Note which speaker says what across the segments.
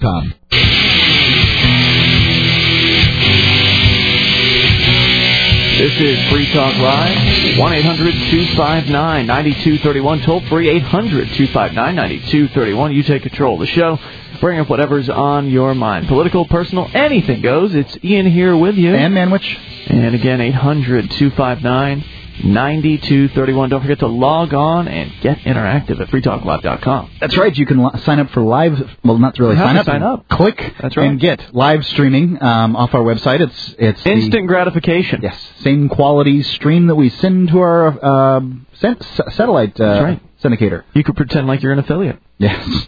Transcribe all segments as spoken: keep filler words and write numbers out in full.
Speaker 1: Com.
Speaker 2: This is Free Talk Live, one eight hundred two five nine nine two three one, toll free eight hundred two five nine nine two three one. You take control of the show. Bring up whatever's on your mind. Political, personal, anything goes. It's Ian here with you.
Speaker 3: And Manwich.
Speaker 2: And again, eight hundred two five nine nine two three one. Don't forget to log on and get interactive at free talk live dot com.
Speaker 3: That's right. You can li- sign up for live. Well, not really sign up.
Speaker 2: Sign up.
Speaker 3: Click.
Speaker 2: That's right.
Speaker 3: And get live streaming um, off our website. It's it's
Speaker 2: instant
Speaker 3: the,
Speaker 2: gratification.
Speaker 3: Yes, same quality stream that we send to our uh, sen- satellite uh,
Speaker 2: That's right.
Speaker 3: syndicator.
Speaker 2: You could pretend like you're an affiliate.
Speaker 3: Yes.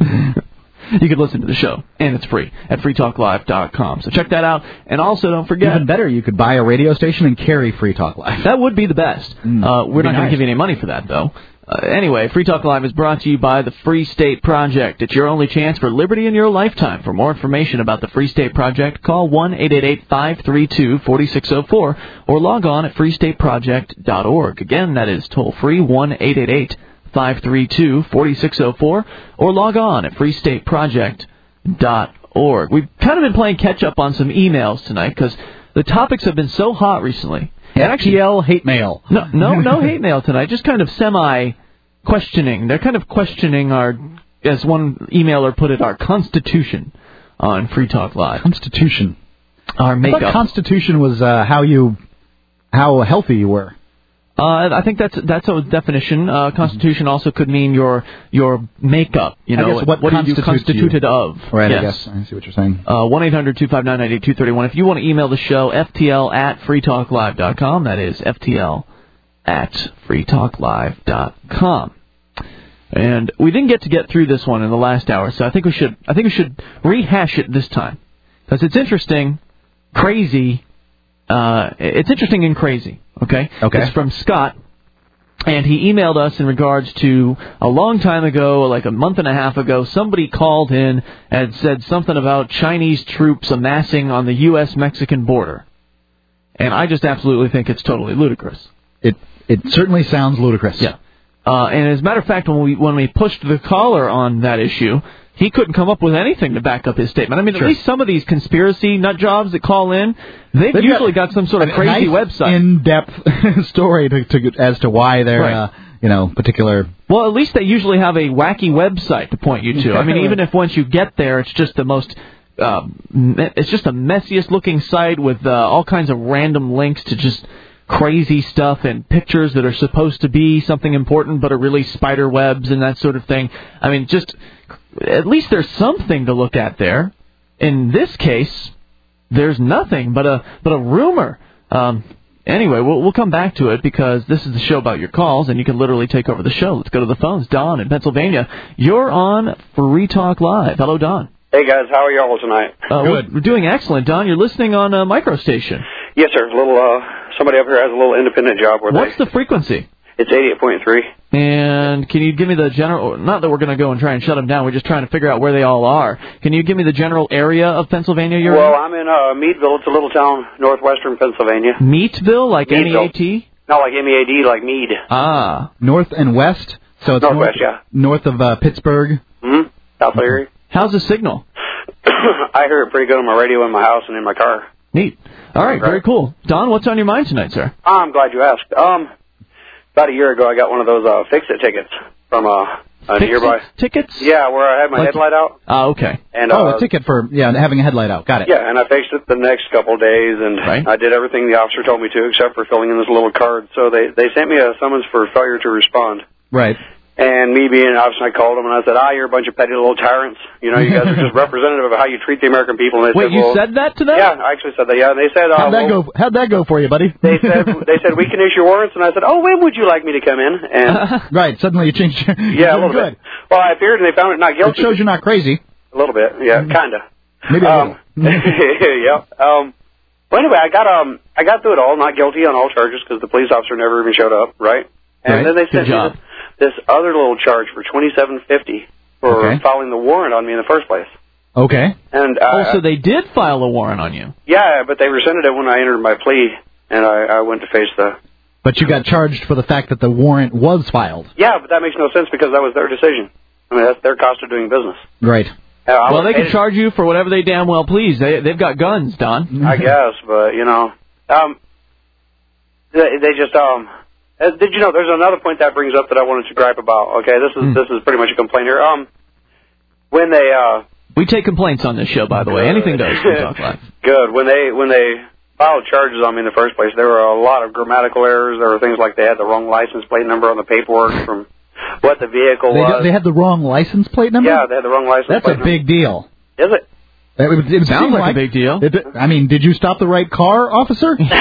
Speaker 2: You can listen to the show, and it's free at free talk live dot com. So check that out. And also, don't forget...
Speaker 3: Even better, you could buy a radio station and carry Free Talk Live.
Speaker 2: That would be the best.
Speaker 3: Mm,
Speaker 2: uh, we're not
Speaker 3: nice.
Speaker 2: going to give you any money for that, though. Uh, anyway, Free Talk Live is brought to you by the Free State Project. It's your only chance for liberty in your lifetime. For more information about the Free State Project, call one eight eight eight five three two four six zero four or log on at free state project dot org. Again, that is toll-free, one eight eight eight five three two four six zero four or log on at free state project dot org. We've kind of been playing catch-up on some emails tonight because the topics have been so hot recently.
Speaker 3: F T L hate mail.
Speaker 2: No, no, no hate mail tonight. Just kind of semi-questioning. They're kind of questioning our, as one emailer put it, our Constitution on Free Talk Live.
Speaker 3: Constitution.
Speaker 2: Our
Speaker 3: I
Speaker 2: makeup.
Speaker 3: thought Constitution was uh, how you, how healthy you were.
Speaker 2: Uh, I think that's that's a definition. Uh, Constitution also could mean your your makeup. You know,
Speaker 3: I guess what,
Speaker 2: what are you constituted
Speaker 3: you?
Speaker 2: of?
Speaker 3: Right.
Speaker 2: Yes.
Speaker 3: I guess I see what you're saying.
Speaker 2: Uh, one eight hundred two five nine nine two three one. If you want to email the show, F T L at free talk live dot com. That is F T L at free talk live dot com. And we didn't get to get through this one in the last hour, so I think we should I think we should rehash it this time because it's interesting, crazy. Uh, it's interesting and crazy. Okay.
Speaker 3: Okay.
Speaker 2: It's from Scott. And he emailed us in regards to a long time ago, like a month and a half ago, somebody called in and said something about Chinese troops amassing on the U S Mexican border. And I just absolutely think it's totally ludicrous.
Speaker 3: It it certainly sounds ludicrous.
Speaker 2: Yeah. Uh, and as a matter of fact, when we when we pushed the caller on that issue, he couldn't come up with anything to back up his statement. I mean,
Speaker 3: sure.
Speaker 2: At least some of these conspiracy nut jobs that call in, they've, they've usually got, got some sort of crazy
Speaker 3: nice
Speaker 2: website.
Speaker 3: in-depth story to, to, as to why they're,
Speaker 2: right.
Speaker 3: uh, you know, particular...
Speaker 2: Well, at least they usually have a wacky website to point you to. I mean, even if once you get there, it's just the most... Uh, it's just the messiest looking site with uh, all kinds of random links to just crazy stuff and pictures that are supposed to be something important but are really spider webs and that sort of thing. I mean, just... At least there's something to look at there. In this case, there's nothing but a but a rumor. Um, anyway, we'll we'll come back to it because this is the show about your calls, and you can literally take over the show. Let's go to the phones. Don in Pennsylvania, you're on Free Talk Live. Hello, Don.
Speaker 4: Hey guys, how are y'all tonight?
Speaker 2: Uh, Good. We're, we're doing excellent, Don. You're listening on a micro station.
Speaker 4: Yes, sir. A little uh, somebody up here has a little independent job where
Speaker 2: What's
Speaker 4: they.
Speaker 2: the frequency?
Speaker 4: It's eighty-eight point three.
Speaker 2: And can you give me the general, not that we're going to go and try and shut them down, we're just trying to figure out where they all are. Can you give me the general area of Pennsylvania you're
Speaker 4: well,
Speaker 2: in?
Speaker 4: Well, I'm in uh, Meadville. It's a little town, northwestern Pennsylvania.
Speaker 2: Meatville, like
Speaker 4: Meadville.
Speaker 2: M E A T?
Speaker 4: No, like M E A D, like Mead.
Speaker 2: Ah.
Speaker 3: North and west? So it's
Speaker 4: Northwest,
Speaker 3: north,
Speaker 4: yeah.
Speaker 3: North of uh, Pittsburgh?
Speaker 4: Mm-hmm. South area.
Speaker 2: How's the signal?
Speaker 4: I hear it pretty good on my radio in my house and in my car.
Speaker 2: Neat. All right,
Speaker 4: right.
Speaker 2: very cool. Don, what's on your mind tonight, sir?
Speaker 4: I'm glad you asked. Um... About a year ago, I got one of those uh, Fix-It tickets from uh, a
Speaker 2: Fix-It
Speaker 4: nearby...
Speaker 2: tickets?
Speaker 4: Yeah, where I had my
Speaker 2: like,
Speaker 4: headlight out.
Speaker 2: Oh, okay.
Speaker 4: And,
Speaker 3: oh,
Speaker 4: uh,
Speaker 3: a ticket for, yeah, having a headlight out. Got it.
Speaker 4: Yeah, and I fixed it the next couple of days, and
Speaker 2: right.
Speaker 4: I did everything the officer told me to, except for filling in this little card. So they, they sent me a summons for failure to respond.
Speaker 3: Right.
Speaker 4: And me being an officer, I called them, and I said, ah, you're a bunch of petty little tyrants. You know, you guys are just representative of how you treat the American people. And they
Speaker 2: Wait,
Speaker 4: said,
Speaker 2: you
Speaker 4: well,
Speaker 2: said that to them?
Speaker 4: Yeah, I actually said that, yeah. And they said, uh,
Speaker 3: How'd that
Speaker 4: well,
Speaker 3: go? How'd that go for you, buddy?
Speaker 4: They said, they said we can issue warrants, and I said, oh, when would you like me to come in? And
Speaker 3: right, suddenly you changed your...
Speaker 4: Yeah, a little
Speaker 3: good.
Speaker 4: bit. Well, I appeared, and they found it not guilty.
Speaker 3: It shows you're not crazy.
Speaker 4: A little bit, yeah, kind of.
Speaker 3: Maybe a
Speaker 4: um,
Speaker 3: little.
Speaker 4: yeah. Um, well, anyway, I got um, I got through it all, not guilty on all charges because the police officer never even showed up, right? And
Speaker 3: right.
Speaker 4: then they
Speaker 2: Good
Speaker 4: sent me
Speaker 2: job.
Speaker 4: this, this other little charge for twenty-seven fifty for
Speaker 3: Okay.
Speaker 4: filing the warrant on me in the first place.
Speaker 3: Okay.
Speaker 4: And uh,
Speaker 2: Oh, so they did file a warrant on you?
Speaker 4: Yeah, but they rescinded it when I entered my plea, and I, I went to face the.
Speaker 3: But you got charged for the fact that the warrant was filed.
Speaker 4: Yeah, but that makes no sense because that was their decision. I mean, that's their cost of doing business.
Speaker 3: Right.
Speaker 4: Uh,
Speaker 2: well, they can charge you for whatever they damn well please. They they've got guns, Don.
Speaker 4: I guess, but you know, um, they, they just um. Uh, did you know? There's another point that brings up that I wanted to gripe about. Okay, this is mm. this is pretty much a complaint here. Um, when they uh.
Speaker 2: We take complaints on this show, by the way. Anything goes. We talk live.
Speaker 4: Good. When they when they filed charges on me in the first place, there were a lot of grammatical errors. There were things like they had the wrong license plate number on the paperwork from what the vehicle
Speaker 3: they
Speaker 4: was.
Speaker 3: Do, they had the wrong license plate number?
Speaker 4: Yeah, they had the wrong license
Speaker 3: That's
Speaker 4: plate
Speaker 3: That's a big deal.
Speaker 4: Is it?
Speaker 3: It, it, it
Speaker 2: sounds like,
Speaker 3: like
Speaker 2: a big deal.
Speaker 3: It, I mean, did you stop the right car, officer?
Speaker 4: Well,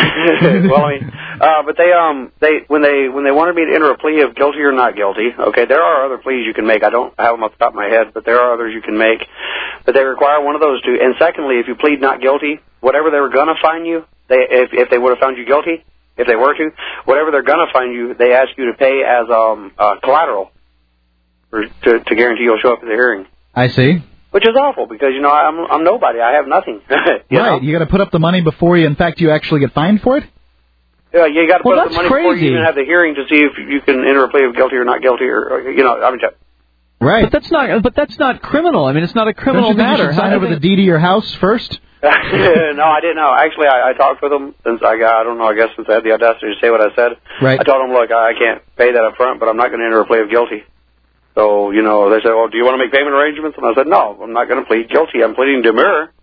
Speaker 4: I mean, uh, but they um they when they when they wanted me to enter a plea of guilty or not guilty. Okay, there are other pleas you can make. I don't have them off the top of my head, but there are others you can make. But they require one of those two. And secondly, if you plead not guilty, whatever they were gonna fine you, they if if they would have found you guilty, if they were to, whatever they're gonna fine you, they ask you to pay as um uh, collateral for, to to guarantee you'll show up at the hearing.
Speaker 3: I see.
Speaker 4: Which is awful because, you know, I'm I'm nobody. I have nothing. you
Speaker 3: right.
Speaker 4: know?
Speaker 3: You got to put up the money before you, in fact, you actually get fined for it?
Speaker 4: Yeah, you got to put
Speaker 2: well,
Speaker 4: up the money
Speaker 2: crazy.
Speaker 4: before you even have the hearing to see if you can enter a plea of guilty or not guilty or, or you know, I mean.
Speaker 3: Right.
Speaker 2: But that's not. But that's not criminal. I mean, it's not a criminal
Speaker 3: Don't you think
Speaker 2: matter.
Speaker 3: You should sign
Speaker 2: How
Speaker 3: over
Speaker 2: they...
Speaker 3: the deed to your house first?
Speaker 4: No, I didn't know. Actually, I, I talked with them since I got. I don't know. I guess since I had the audacity to say what I said.
Speaker 3: Right.
Speaker 4: I told them, look, I can't pay that up front, but I'm not going to enter a plea of guilty. So, you know, they said, well, do you want to make payment arrangements? And I said, no, I'm not going to plead guilty. I'm pleading demur.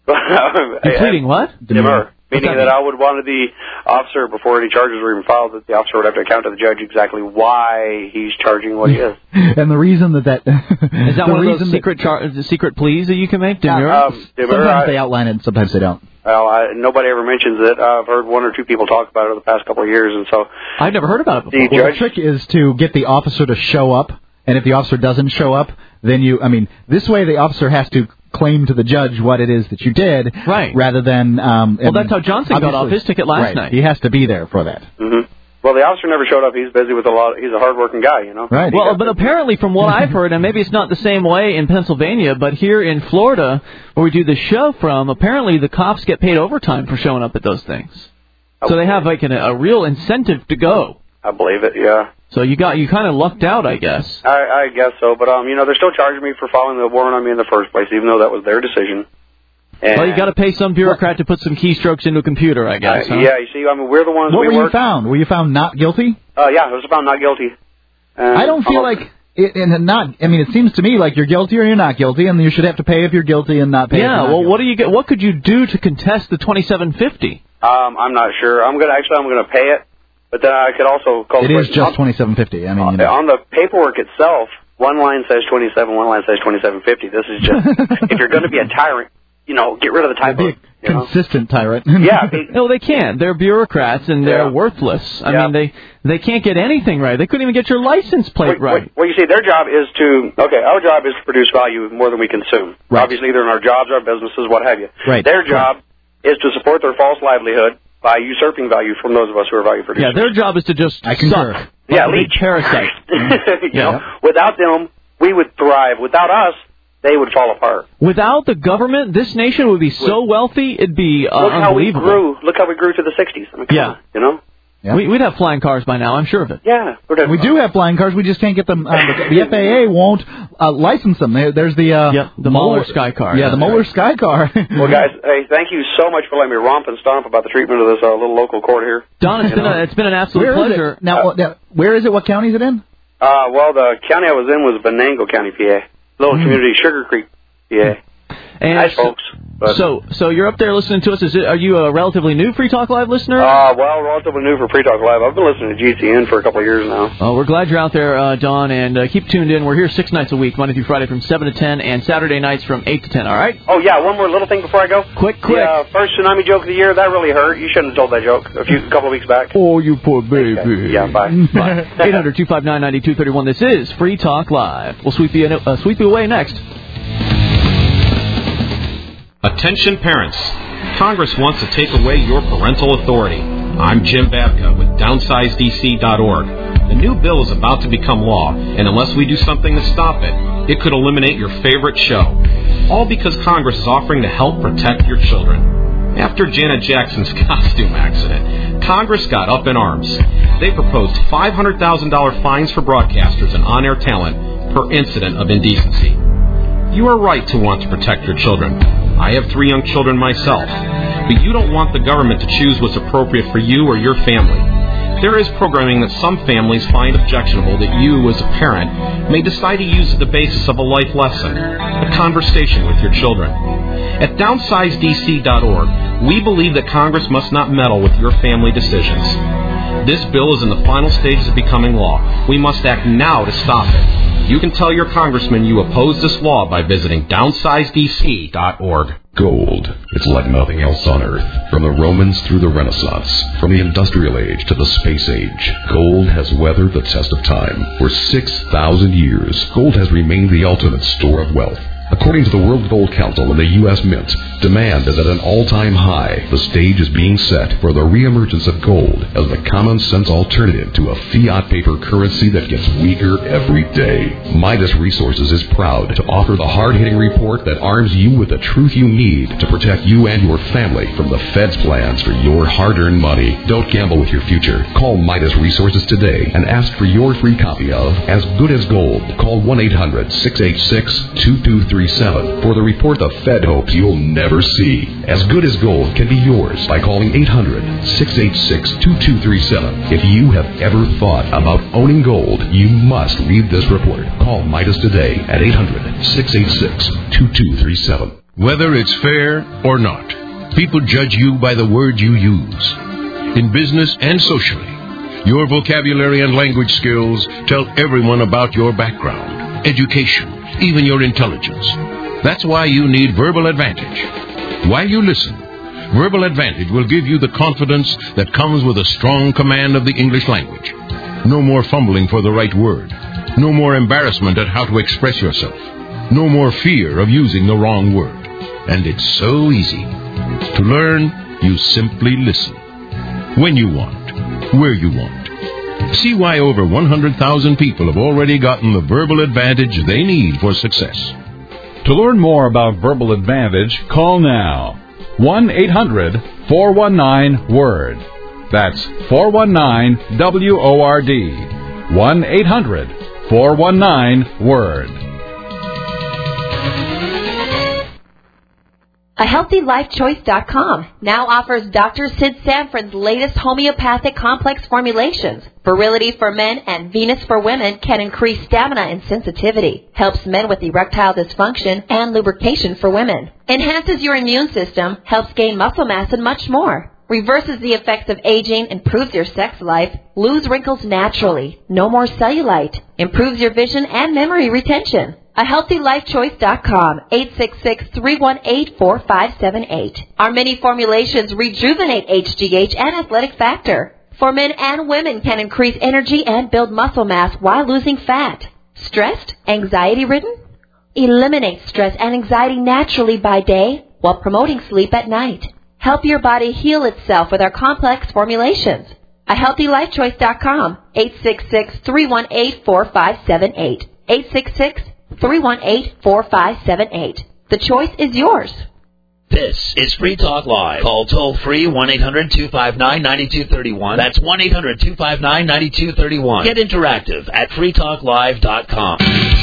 Speaker 2: You're pleading what?
Speaker 4: Demur. Meaning that, that I would want the officer, before any charges were even filed, that the officer would have to account to the judge exactly why he's charging what he is.
Speaker 3: And the reason that that...
Speaker 2: is that one of those secret, char- the secret pleas that you can make? Demur?
Speaker 4: Um, demur
Speaker 3: sometimes
Speaker 4: I,
Speaker 3: they outline it and sometimes they don't.
Speaker 4: Well, I, nobody ever mentions it. Uh, I've heard one or two people talk about it over the past couple of years, and so...
Speaker 2: I've never heard about it before.
Speaker 3: The, well, the trick is to get the officer to show up. And if the officer doesn't show up, then you, I mean, this way the officer has to claim to the judge what it is that you did.
Speaker 2: Right.
Speaker 3: Rather than... Um,
Speaker 2: well, that's how Johnson got off his ticket last
Speaker 3: right.
Speaker 2: night.
Speaker 3: He has to be there for that.
Speaker 4: Mm-hmm. Well, the officer never showed up. He's busy with a lot. He's a hard-working guy, you know.
Speaker 3: Right.
Speaker 2: Well, but apparently from what I've heard, and maybe it's not the same way in Pennsylvania, but here in Florida, where we do the show from, apparently the cops get paid overtime for showing up at those things. So they have like an, a real incentive to go.
Speaker 4: I believe it, yeah.
Speaker 2: So you got you kind of lucked out, I guess.
Speaker 4: I, I guess so, but um, you know, they're still charging me for filing the warrant on me in the first place, even though that was their decision. And
Speaker 2: well, you got to pay some bureaucrat to put some keystrokes into a computer, I guess.
Speaker 4: Uh,
Speaker 2: huh?
Speaker 4: Yeah, you see, I mean, we're the ones.
Speaker 3: What
Speaker 4: we
Speaker 3: were
Speaker 4: work.
Speaker 3: you found? Were you found not guilty?
Speaker 4: Uh, yeah, I was found not guilty. And
Speaker 3: I don't feel
Speaker 4: almost,
Speaker 3: like. It, and not, I mean, it seems to me like you're guilty or you're not guilty, and you should have to pay if you're guilty and not pay.
Speaker 2: Yeah.
Speaker 3: If you're not
Speaker 2: well,
Speaker 3: guilty.
Speaker 2: what do you get? What could you do to contest the twenty-seven fifty?
Speaker 4: Um, I'm not sure. I'm gonna actually, I'm gonna pay it, but then I could also call.
Speaker 3: It is just twenty-seven fifty. I mean, you know.
Speaker 4: On the paperwork itself, one line says twenty-seven, one line says twenty-seven fifty. This is just if you're going to be a tyrant, you know, get rid of the typo.
Speaker 3: Be a consistent know? tyrant.
Speaker 4: Yeah. They,
Speaker 2: no, they can't. They're bureaucrats and they're
Speaker 4: yeah.
Speaker 2: worthless. I
Speaker 4: yeah.
Speaker 2: mean, they they can't get anything right. They couldn't even get your license plate
Speaker 4: well,
Speaker 2: right.
Speaker 4: Well, you see, their job is to okay. Our job is to produce value more than we consume.
Speaker 3: Right.
Speaker 4: Obviously, they're in our jobs, our businesses, what have you.
Speaker 3: Right.
Speaker 4: Their job right. is to support their false livelihood by usurping value from those of us who are value producers.
Speaker 2: Yeah, their job is to just
Speaker 3: I concur.
Speaker 2: suck.
Speaker 4: Yeah,
Speaker 2: like
Speaker 4: leech.
Speaker 2: Parasite.
Speaker 4: you
Speaker 2: yeah.
Speaker 4: know, without them, we would thrive. Without us, they would fall apart.
Speaker 2: Without the government, this nation would be so wealthy, it'd be uh,
Speaker 4: Look how we
Speaker 2: unbelievable.
Speaker 4: grew. Look how we grew to the sixties. I mean, come
Speaker 2: Yeah.
Speaker 4: on, you know?
Speaker 3: Yeah.
Speaker 2: We, we'd have flying cars by now, I'm sure of it.
Speaker 4: Yeah.
Speaker 3: We do have flying cars. We just can't get them. Uh, the, the F A A won't uh, license them. There, there's the uh,
Speaker 2: yep, the Mueller Sky Car.
Speaker 3: Yeah, the Mueller Sky Car.
Speaker 4: Well, guys, hey, thank you so much for letting me romp and stomp about the treatment of this uh, little local court here.
Speaker 2: Don, it's been a, it's been an absolute
Speaker 3: where
Speaker 2: pleasure.
Speaker 3: Is it? Now, uh, now, where is it? What county is it in?
Speaker 4: Uh, well, the county I was in was Venango County, P A. Little mm. community, Sugar Creek, P A.
Speaker 2: And
Speaker 4: nice folks. But,
Speaker 2: so, so you're up there listening to us. Is it, are you a relatively new Free Talk Live listener?
Speaker 4: Uh, well, relatively new for Free Talk Live. I've been listening to G C N for a couple of years now.
Speaker 2: Oh, we're glad you're out there, uh, Don, and uh, keep tuned in. We're here six nights a week, Monday through Friday from seven to ten, and Saturday nights from eight to ten, all right?
Speaker 4: Oh, yeah, one more little thing before I go.
Speaker 2: Quick, quick.
Speaker 4: The uh, first tsunami joke of the year, that really hurt. You shouldn't have told that joke a few a couple of weeks back.
Speaker 2: Oh, you poor baby.
Speaker 4: Okay. Yeah, bye.
Speaker 2: Bye. eight hundred, two five nine, nine two three one. This is Free Talk Live. We'll sweep you, uh, sweep you away next.
Speaker 1: Attention parents. Congress wants to take away your parental authority. I'm Jim Babka with downsize D C dot org. The new bill is about to become law, and unless we do something to stop it, it could eliminate your favorite show. All because Congress is offering to help protect your children. After Janet Jackson's costume accident, Congress got up in arms. They proposed five hundred thousand dollars fines for broadcasters and on-air talent per incident of indecency. You are right to want to protect your children. I have three young children myself, but you don't want the government to choose what's appropriate for you or your family. There is programming that some families find objectionable that you, as a parent, may decide to use as the basis of a life lesson, a conversation with your children. At downsize D C dot org, we believe that Congress must not meddle with your family decisions. This bill is in the final stages of becoming law. We must act now to stop it. You can tell your congressman you oppose this law by visiting downsize D C dot org.
Speaker 5: Gold. It's like nothing else on Earth. From the Romans through the Renaissance, from the Industrial Age to the Space Age, gold has weathered the test of time. For six thousand years, gold has remained the ultimate store of wealth. According to the World Gold Council and the U S Mint, demand is at an all-time high. The stage is being set for the reemergence of gold as the common-sense alternative to a fiat paper currency that gets weaker every day. Midas Resources is proud to offer the hard-hitting report that arms you with the truth you need to protect you and your family from the Fed's plans for your hard-earned money. Don't gamble with your future. Call Midas Resources today and ask for your free copy of As Good as Gold. Call one eight hundred six eight six two two three seven for the report the Fed hopes you'll never see. As Good as Gold can be yours by calling eight hundred six eight six two two three seven. If you have ever thought about owning gold, you must read this report. Call Midas today at eight hundred six eight six two two three seven.
Speaker 6: Whether it's fair or not, people judge you by the words you use. In business and socially, your vocabulary and language skills tell everyone about your background, education, even your intelligence. That's why you need Verbal Advantage. While you listen, Verbal Advantage will give you the confidence that comes with a strong command of the English language. No more fumbling for the right word. No more embarrassment at how to express yourself. No more fear of using the wrong word. And it's so easy. To learn, you simply listen. When you want, where you want. See why over one hundred thousand people have already gotten the Verbal Advantage they need for success.
Speaker 7: To learn more about Verbal Advantage, call now. one eight hundred four one nine WORD. That's four one nine W O R D. one eight hundred four one nine WORD.
Speaker 8: A Healthy Life Choice dot com now offers Doctor Sid Sanford's latest homeopathic complex formulations. Virility for men and Venus for women can increase stamina and sensitivity. Helps men with erectile dysfunction and lubrication for women. Enhances your immune system, helps gain muscle mass, and much more. Reverses the effects of aging, improves your sex life, lose wrinkles naturally, no more cellulite, improves your vision and memory retention. A Healthy Life Choice dot com, eight six six, three one eight, four five seven eight. Our many formulations rejuvenate H G H and athletic factor. For men and women can increase energy and build muscle mass while losing fat. Stressed? Anxiety-ridden? Eliminate stress and anxiety naturally by day while promoting sleep at night. Help your body heal itself with our complex formulations. A Healthy Life Choice dot com, eight six six, three one eight, four five seven eight. eight six six, three one eight, four five seven eight. The choice is yours.
Speaker 9: This is Free Talk Live. Call toll-free one eight hundred two five nine nine two three one. That's one eight hundred two five nine nine two three one. Get interactive at free talk live dot com.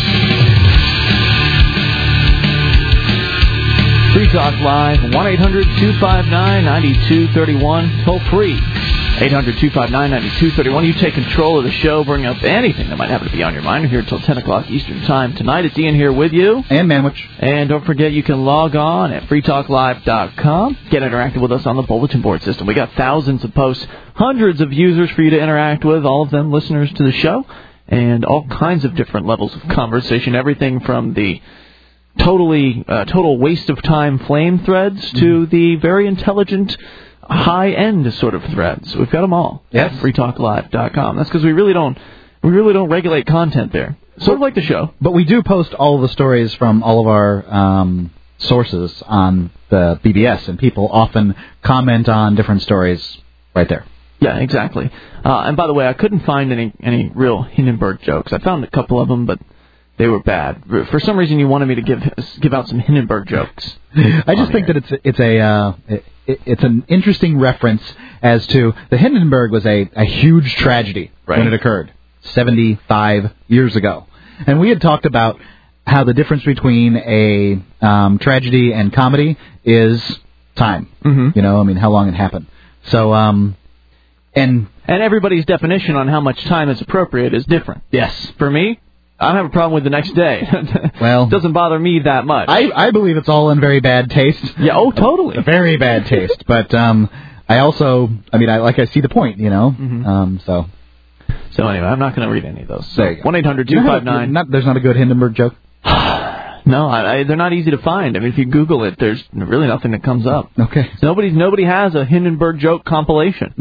Speaker 2: Free Talk Live, one eight hundred two five nine nine two three one. Toll free, eight hundred two five nine nine two three one. You take control of the show, bring up anything that might happen to be on your mind. We're here until ten o'clock Eastern Time tonight. It's Ian here with you.
Speaker 3: And Manwich.
Speaker 2: And don't forget, you can log on at free talk live dot com. Get interactive with us on the bulletin board system. We got thousands of posts, hundreds of users for you to interact with, all of them listeners to the show, and all kinds of different levels of conversation. Everything from the totally uh, total waste of time flame threads mm-hmm. to the very intelligent high-end sort of threads. We've got them all
Speaker 3: yes.
Speaker 2: at free talk live dot com. That's because we really don't we really don't regulate content there. Sort of like the show.
Speaker 3: But we do post all of the stories from all of our um, sources on the B B S, and people often comment on different stories right there.
Speaker 2: Yeah, exactly. Uh, and by the way, I couldn't find any, any real Hindenburg jokes. I found a couple of them, but they were bad. For some reason, you wanted me to give give out some Hindenburg jokes.
Speaker 3: I just think here. that it's it's a uh, it, it's an interesting reference as to the Hindenburg was a, a huge tragedy right. when it occurred seventy-five years ago, and we had talked about how the difference between a um, tragedy and comedy is time.
Speaker 2: Mm-hmm.
Speaker 3: You know, I mean, how long it happened. So, um, and
Speaker 2: and everybody's definition on how much time is appropriate is different.
Speaker 3: Yes.
Speaker 2: For me, I don't have a problem with the next day.
Speaker 3: Well,
Speaker 2: it doesn't bother me that much.
Speaker 3: I, I believe it's all in very bad taste.
Speaker 2: Yeah, oh, totally.
Speaker 3: Very bad taste. But um, I also, I mean, I like I see the point, you know.
Speaker 2: Mm-hmm.
Speaker 3: Um, so.
Speaker 2: So anyway, I'm not going to read any of those. So
Speaker 3: there you go.
Speaker 2: one eight hundred two five nine
Speaker 3: There's not a good Hindenburg joke?
Speaker 2: No, I, I, they're not easy to find. I mean, if you Google it, there's really nothing that comes up.
Speaker 3: Okay.
Speaker 2: So nobody's, nobody has a Hindenburg joke compilation.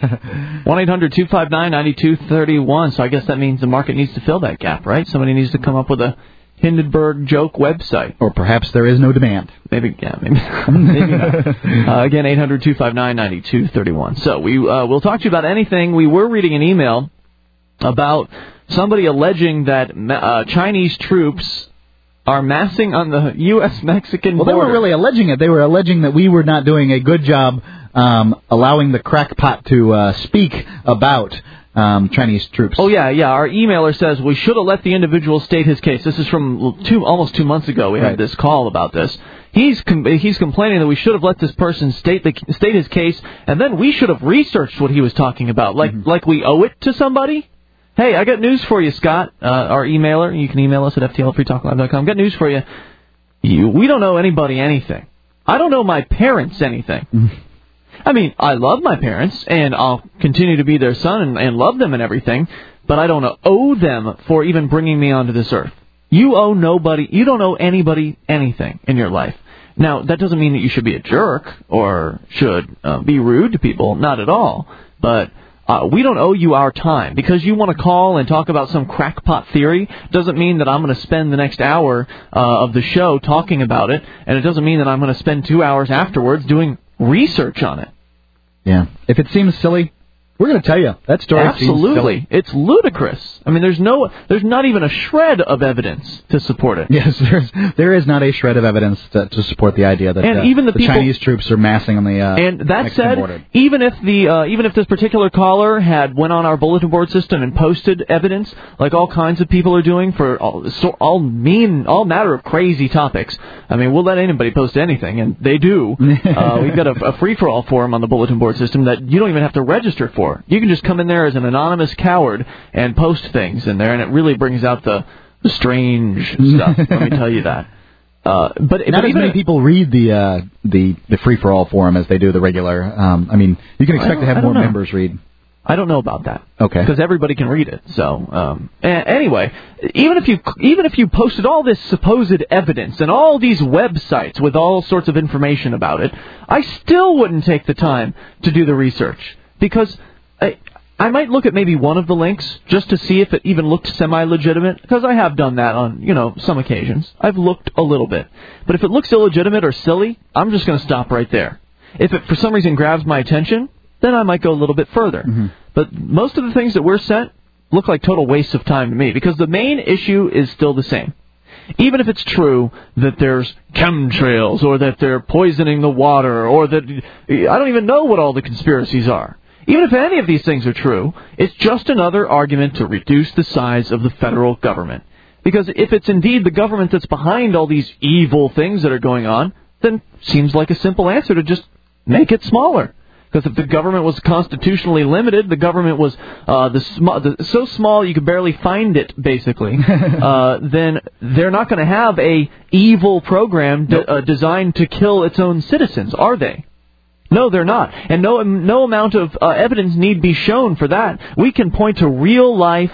Speaker 2: one eight hundred two five nine nine two three one. So I guess that means the market needs to fill that gap, right? Somebody needs to come up with a Hindenburg joke website.
Speaker 3: Or perhaps there is no demand.
Speaker 2: Maybe, yeah, maybe, maybe not. Uh, again, eight hundred two five nine nine two three one. So we, uh, we'll talk to you about anything. We were reading an email about somebody alleging that uh, Chinese troops are massing on the U S Mexican
Speaker 3: well,
Speaker 2: border.
Speaker 3: Well, they were really alleging it. They were alleging that we were not doing a good job um, allowing the crackpot to uh, speak about um, Chinese troops.
Speaker 2: Oh, yeah, yeah. Our emailer says we should have let the individual state his case. This is from two, almost two months ago. We
Speaker 3: right.
Speaker 2: had this call about this. He's com- he's complaining that we should have let this person state the, state his case, and then we should have researched what he was talking about, like mm-hmm. like we owe it to somebody. Hey, I got news for you, Scott, uh, our emailer. You can email us at f t l free talk live dot com. Got news for you. you. We don't owe anybody anything. I don't owe my parents anything.
Speaker 3: Mm-hmm.
Speaker 2: I mean, I love my parents, and I'll continue to be their son and, and love them and everything, but I don't owe them for even bringing me onto this earth. You owe nobody, you don't owe anybody anything in your life. Now, that doesn't mean that you should be a jerk or should uh, be rude to people, not at all, but uh, we don't owe you our time. Because you want to call and talk about some crackpot theory doesn't mean that I'm going to spend the next hour uh, of the show talking about it, and it doesn't mean that I'm going to spend two hours afterwards doing research on it.
Speaker 3: Yeah. If it seems silly, we're going to tell you. That story
Speaker 2: Absolutely.
Speaker 3: seems silly.
Speaker 2: It's ludicrous. I mean, there's no, there's not even a shred of evidence to support it.
Speaker 3: Yes, there's, there is not a shred of evidence to, to support the idea that
Speaker 2: and
Speaker 3: uh,
Speaker 2: even the,
Speaker 3: the
Speaker 2: people,
Speaker 3: Chinese troops are massing on the uh,
Speaker 2: And that
Speaker 3: Mexican
Speaker 2: said,
Speaker 3: border.
Speaker 2: even if the uh, even if this particular caller had went on our bulletin board system and posted evidence, like all kinds of people are doing for all, so, all mean, all matter of crazy topics. I mean, we'll let anybody post anything, and they do. uh, we've got a, a free-for-all forum on the bulletin board system that you don't even have to register for. You can just come in there as an anonymous coward and post things in there, and it really brings out the, the strange stuff. Let me tell you that. Uh, but
Speaker 3: not
Speaker 2: but
Speaker 3: as
Speaker 2: even
Speaker 3: many people read the uh, the the free for all forum as they do the regular. Um, I mean, you can expect to have more
Speaker 2: know.
Speaker 3: members read.
Speaker 2: I don't know about that.
Speaker 3: Okay.
Speaker 2: Because everybody can read it. So um, a- anyway, even if you even if you posted all this supposed evidence and all these websites with all sorts of information about it, I still wouldn't take the time to do the research because I, I might look at maybe one of the links just to see if it even looked semi-legitimate, because I have done that on, you know, some occasions. I've looked a little bit. But if it looks illegitimate or silly, I'm just going to stop right there. If it for some reason grabs my attention, then I might go a little bit further.
Speaker 3: Mm-hmm.
Speaker 2: But most of the things that we're sent look like total wastes of time to me, because the main issue is still the same. Even if it's true that there's chemtrails or that they're poisoning the water or that I don't even know what all the conspiracies are. Even if any of these things are true, it's just another argument to reduce the size of the federal government. Because if it's indeed the government that's behind all these evil things that are going on, then it seems like a simple answer to just make it smaller. Because if the government was constitutionally limited, the government was uh, the, sm- the so small you could barely find it, basically, uh, then they're not going to have a evil program de- uh, designed to kill its own citizens, are they? No, they're not. And no no amount of uh, evidence need be shown for that. We can point to real-life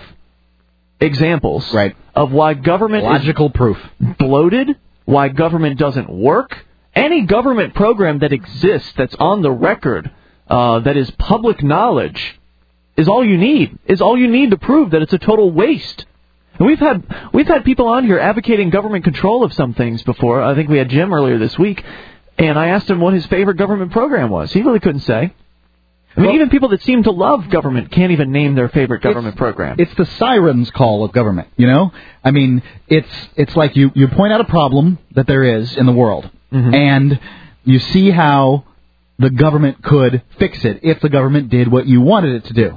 Speaker 2: examples
Speaker 3: right.
Speaker 2: of why government
Speaker 3: Logical
Speaker 2: is
Speaker 3: proof.
Speaker 2: bloated, why government doesn't work. Any government program that exists that's on the record, uh, that is public knowledge, is all you need. Is all you need to prove that it's a total waste. And we've had we've had people on here advocating government control of some things before. I think we had Jim earlier this week. And I asked him what his favorite government program was. He really couldn't say. I mean, well, even people that seem to love government can't even name their favorite government
Speaker 3: it's,
Speaker 2: program.
Speaker 3: It's the siren's call of government, you know? I mean, it's it's like you, you point out a problem that there is in the world,
Speaker 2: mm-hmm.
Speaker 3: and you see how the government could fix it if the government did what you wanted it to do.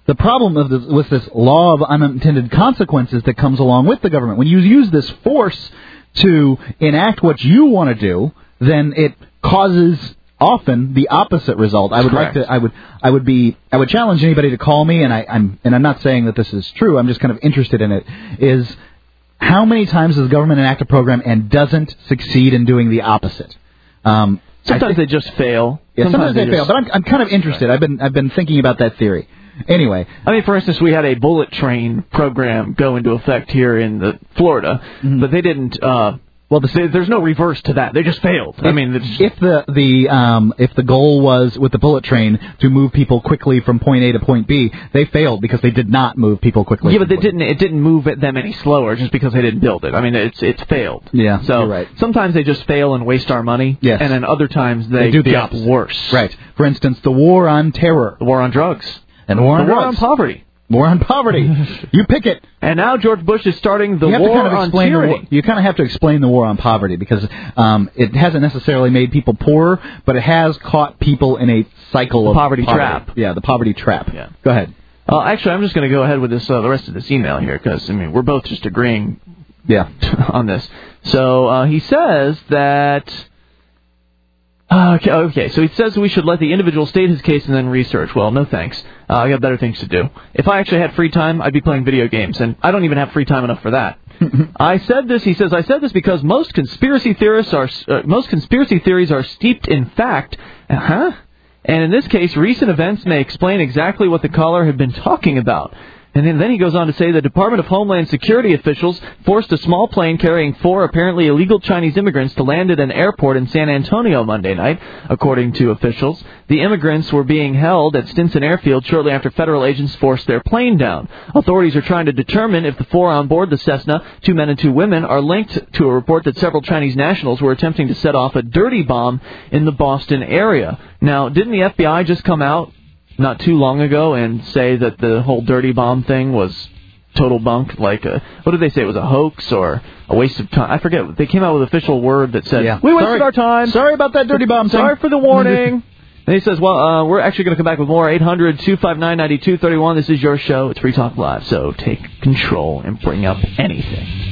Speaker 3: the problem of this, with this law of unintended consequences that comes along with the government. When you use this force to enact what you want to do, then it causes often the opposite result. I would
Speaker 2: Correct.
Speaker 3: like to. I would. I would be. I would challenge anybody to call me, and I, I'm. And I'm not saying that this is true. I'm just kind of interested in it. Is how many times does the government enact a program and doesn't succeed in doing the opposite? Um,
Speaker 2: sometimes
Speaker 3: think,
Speaker 2: they just fail.
Speaker 3: Yeah, sometimes, sometimes they, they fail.
Speaker 2: just,
Speaker 3: But I'm. I'm kind of interested.
Speaker 2: Right.
Speaker 3: I've been. I've been thinking about that theory. Anyway,
Speaker 2: I mean, for instance, we had a bullet train program go into effect here in the Florida, mm-hmm. but they didn't. Uh, well, the, there's no reverse to that. They just failed.
Speaker 3: If,
Speaker 2: I mean, it's,
Speaker 3: if the the um, if the goal was with the bullet train to move people quickly from point A to point B, they failed because they did not move people quickly.
Speaker 2: Yeah, but they didn't. It didn't move them any slower just because they didn't build it. I mean, it's it's failed.
Speaker 3: Yeah,
Speaker 2: so
Speaker 3: you're right.
Speaker 2: Sometimes they just fail and waste our money.
Speaker 3: Yes.
Speaker 2: And then other times they,
Speaker 3: they do the
Speaker 2: get
Speaker 3: opposite.
Speaker 2: worse.
Speaker 3: Right. For instance, the war on terror,
Speaker 2: the war on drugs,
Speaker 3: and the war on
Speaker 2: the
Speaker 3: drugs.
Speaker 2: war on poverty.
Speaker 3: War on poverty. You pick it.
Speaker 2: And now George Bush is starting the
Speaker 3: you have
Speaker 2: war
Speaker 3: to kind of
Speaker 2: on
Speaker 3: explain
Speaker 2: tyranny.
Speaker 3: The war, you kind of have to explain the war on poverty because um, it hasn't necessarily made people poorer, but it has caught people in a cycle of
Speaker 2: poverty,
Speaker 3: poverty
Speaker 2: trap.
Speaker 3: Yeah, the poverty trap.
Speaker 2: Yeah.
Speaker 3: Go ahead.
Speaker 2: Uh, actually, I'm just going to go ahead with this uh, the rest of this email here because I mean we're both just agreeing.
Speaker 3: Yeah.
Speaker 2: on this. So uh, he says that. Uh, okay, okay, so he says we should let the individual state his case and then research. Well, no thanks. Uh, I got better things to do. If I actually had free time, I'd be playing video games, and I don't even have free time enough for that. I said this, he says, I said this because most conspiracy theorists are, uh, most conspiracy theories are steeped in fact. Uh-huh. And in this case, recent events may explain exactly what the caller had been talking about. And then, then he goes on to say the Department of Homeland Security officials forced a small plane carrying four apparently illegal Chinese immigrants to land at an airport in San Antonio Monday night, according to officials. The immigrants were being held at Stinson Airfield shortly after federal agents forced their plane down. Authorities are trying to determine if the four on board the Cessna, two men and two women, are linked to a report that several Chinese nationals were attempting to set off a dirty bomb in the Boston area. Now, didn't the F B I just come out not too long ago and say that the whole dirty bomb thing was total bunk? Like, a, what did they say? It was a hoax or a waste of time? I forget. They came out with an official word that said,
Speaker 3: yeah.
Speaker 2: we wasted
Speaker 3: Sorry.
Speaker 2: our time.
Speaker 3: Sorry about that dirty bomb thing.
Speaker 2: Sorry for the warning. And he says, well, uh, we're actually going to come back with more. eight hundred two five nine nine two three one. This is your show. It's Free Talk Live. So take control and bring up anything.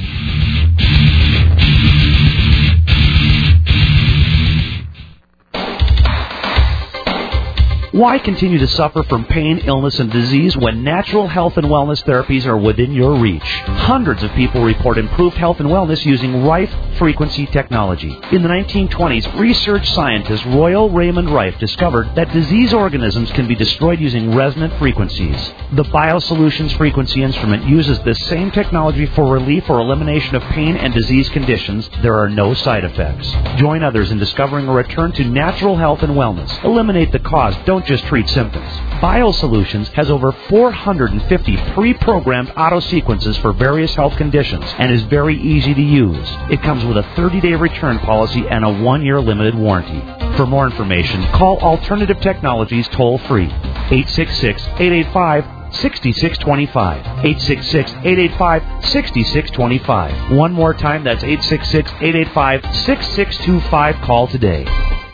Speaker 10: Why continue to suffer from pain, illness, and disease when natural health and wellness therapies are within your reach? Hundreds of people report improved health and wellness using Rife frequency technology. In the nineteen twenties, research scientist Royal Raymond Rife discovered that disease organisms can be destroyed using resonant frequencies. The BioSolutions frequency instrument uses this same technology for relief or elimination of pain and disease conditions. There are no side effects. Join others in discovering a return to natural health and wellness. Eliminate the cause. Don't just treat symptoms. BioSolutions has over four hundred fifty pre-programmed auto sequences for various health conditions and is very easy to use. It comes with a thirty-day return policy and a one-year limited warranty. For more information, call Alternative Technologies toll-free, eight six six, eight eight five, six six two five, eight six six, eight eight five, six six two five. One more time, that's eight six six, eight eight five, six six two five. Call today.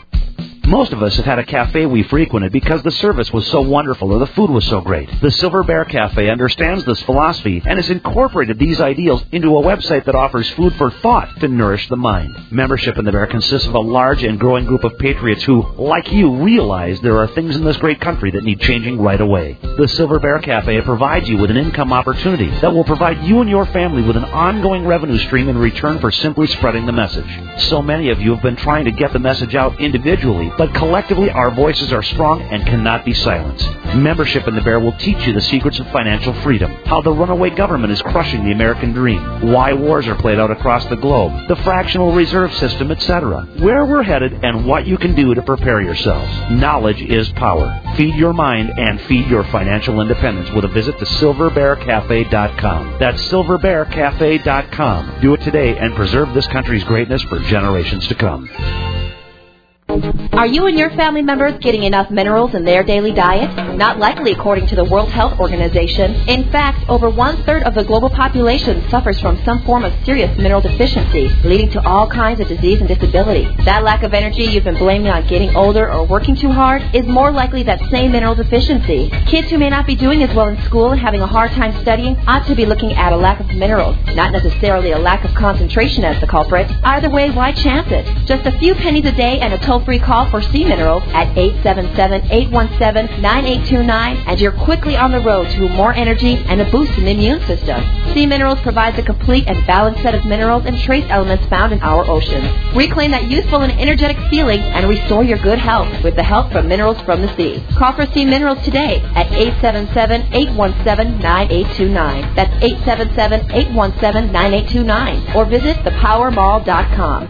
Speaker 10: Most of us have had a cafe we frequented because the service was so wonderful or the food was so great. The Silver Bear Cafe understands this philosophy and has incorporated these ideals into a website that offers food for thought to nourish the mind. Membership in the Bear consists of a large and growing group of patriots who, like you, realize there are things in this great country that need changing right away. The Silver Bear Cafe provides you with an income opportunity that will provide you and your family with an ongoing revenue stream in return for simply spreading the message. So many of you have been trying to get the message out individually, but collectively, our voices are strong and cannot be silenced. Membership in the Bear will teach you the secrets of financial freedom, how the runaway government is crushing the American dream, why wars are played out across the globe, the fractional reserve system, et cetera, where we're headed, and what you can do to prepare yourselves. Knowledge is power. Feed your mind and feed your financial independence with a visit to silver bear cafe dot com. That's silver bear cafe dot com. Do it today and preserve this country's greatness for generations to come.
Speaker 8: Are you and your family members getting enough minerals in their daily diet? Not likely, according to the World Health Organization. In fact, over one-third of the global population suffers from some form of serious mineral deficiency, leading to all kinds of disease and disability. That lack of energy you've been blaming on getting older or working too hard is more likely that same mineral deficiency. Kids who may not be doing as well in school and having a hard time studying ought to be looking at a lack of minerals, not necessarily a lack of concentration as the culprit. Either way, why chance it? Just a few pennies a day and a toll-free call for Sea Minerals at eight seven seven, eight one seven, nine eight two nine, and you're quickly on the road to more energy and a boost in the immune system. Sea Minerals provides a complete and balanced set of minerals and trace elements found in our oceans. Reclaim that youthful and energetic feeling and restore your good health with the help from Minerals from the Sea. Call for Sea Minerals today at eight seven seven, eight one seven, nine eight two nine. That's eight seven seven, eight one seven, nine eight two nine. Or visit the power mall dot com.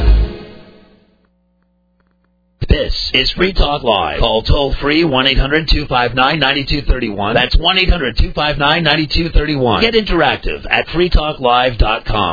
Speaker 9: This is Free Talk Live. Call toll-free one eight hundred, two five nine, nine two three one. That's one eight hundred, two five nine, nine two three one. Get interactive at free talk live dot com.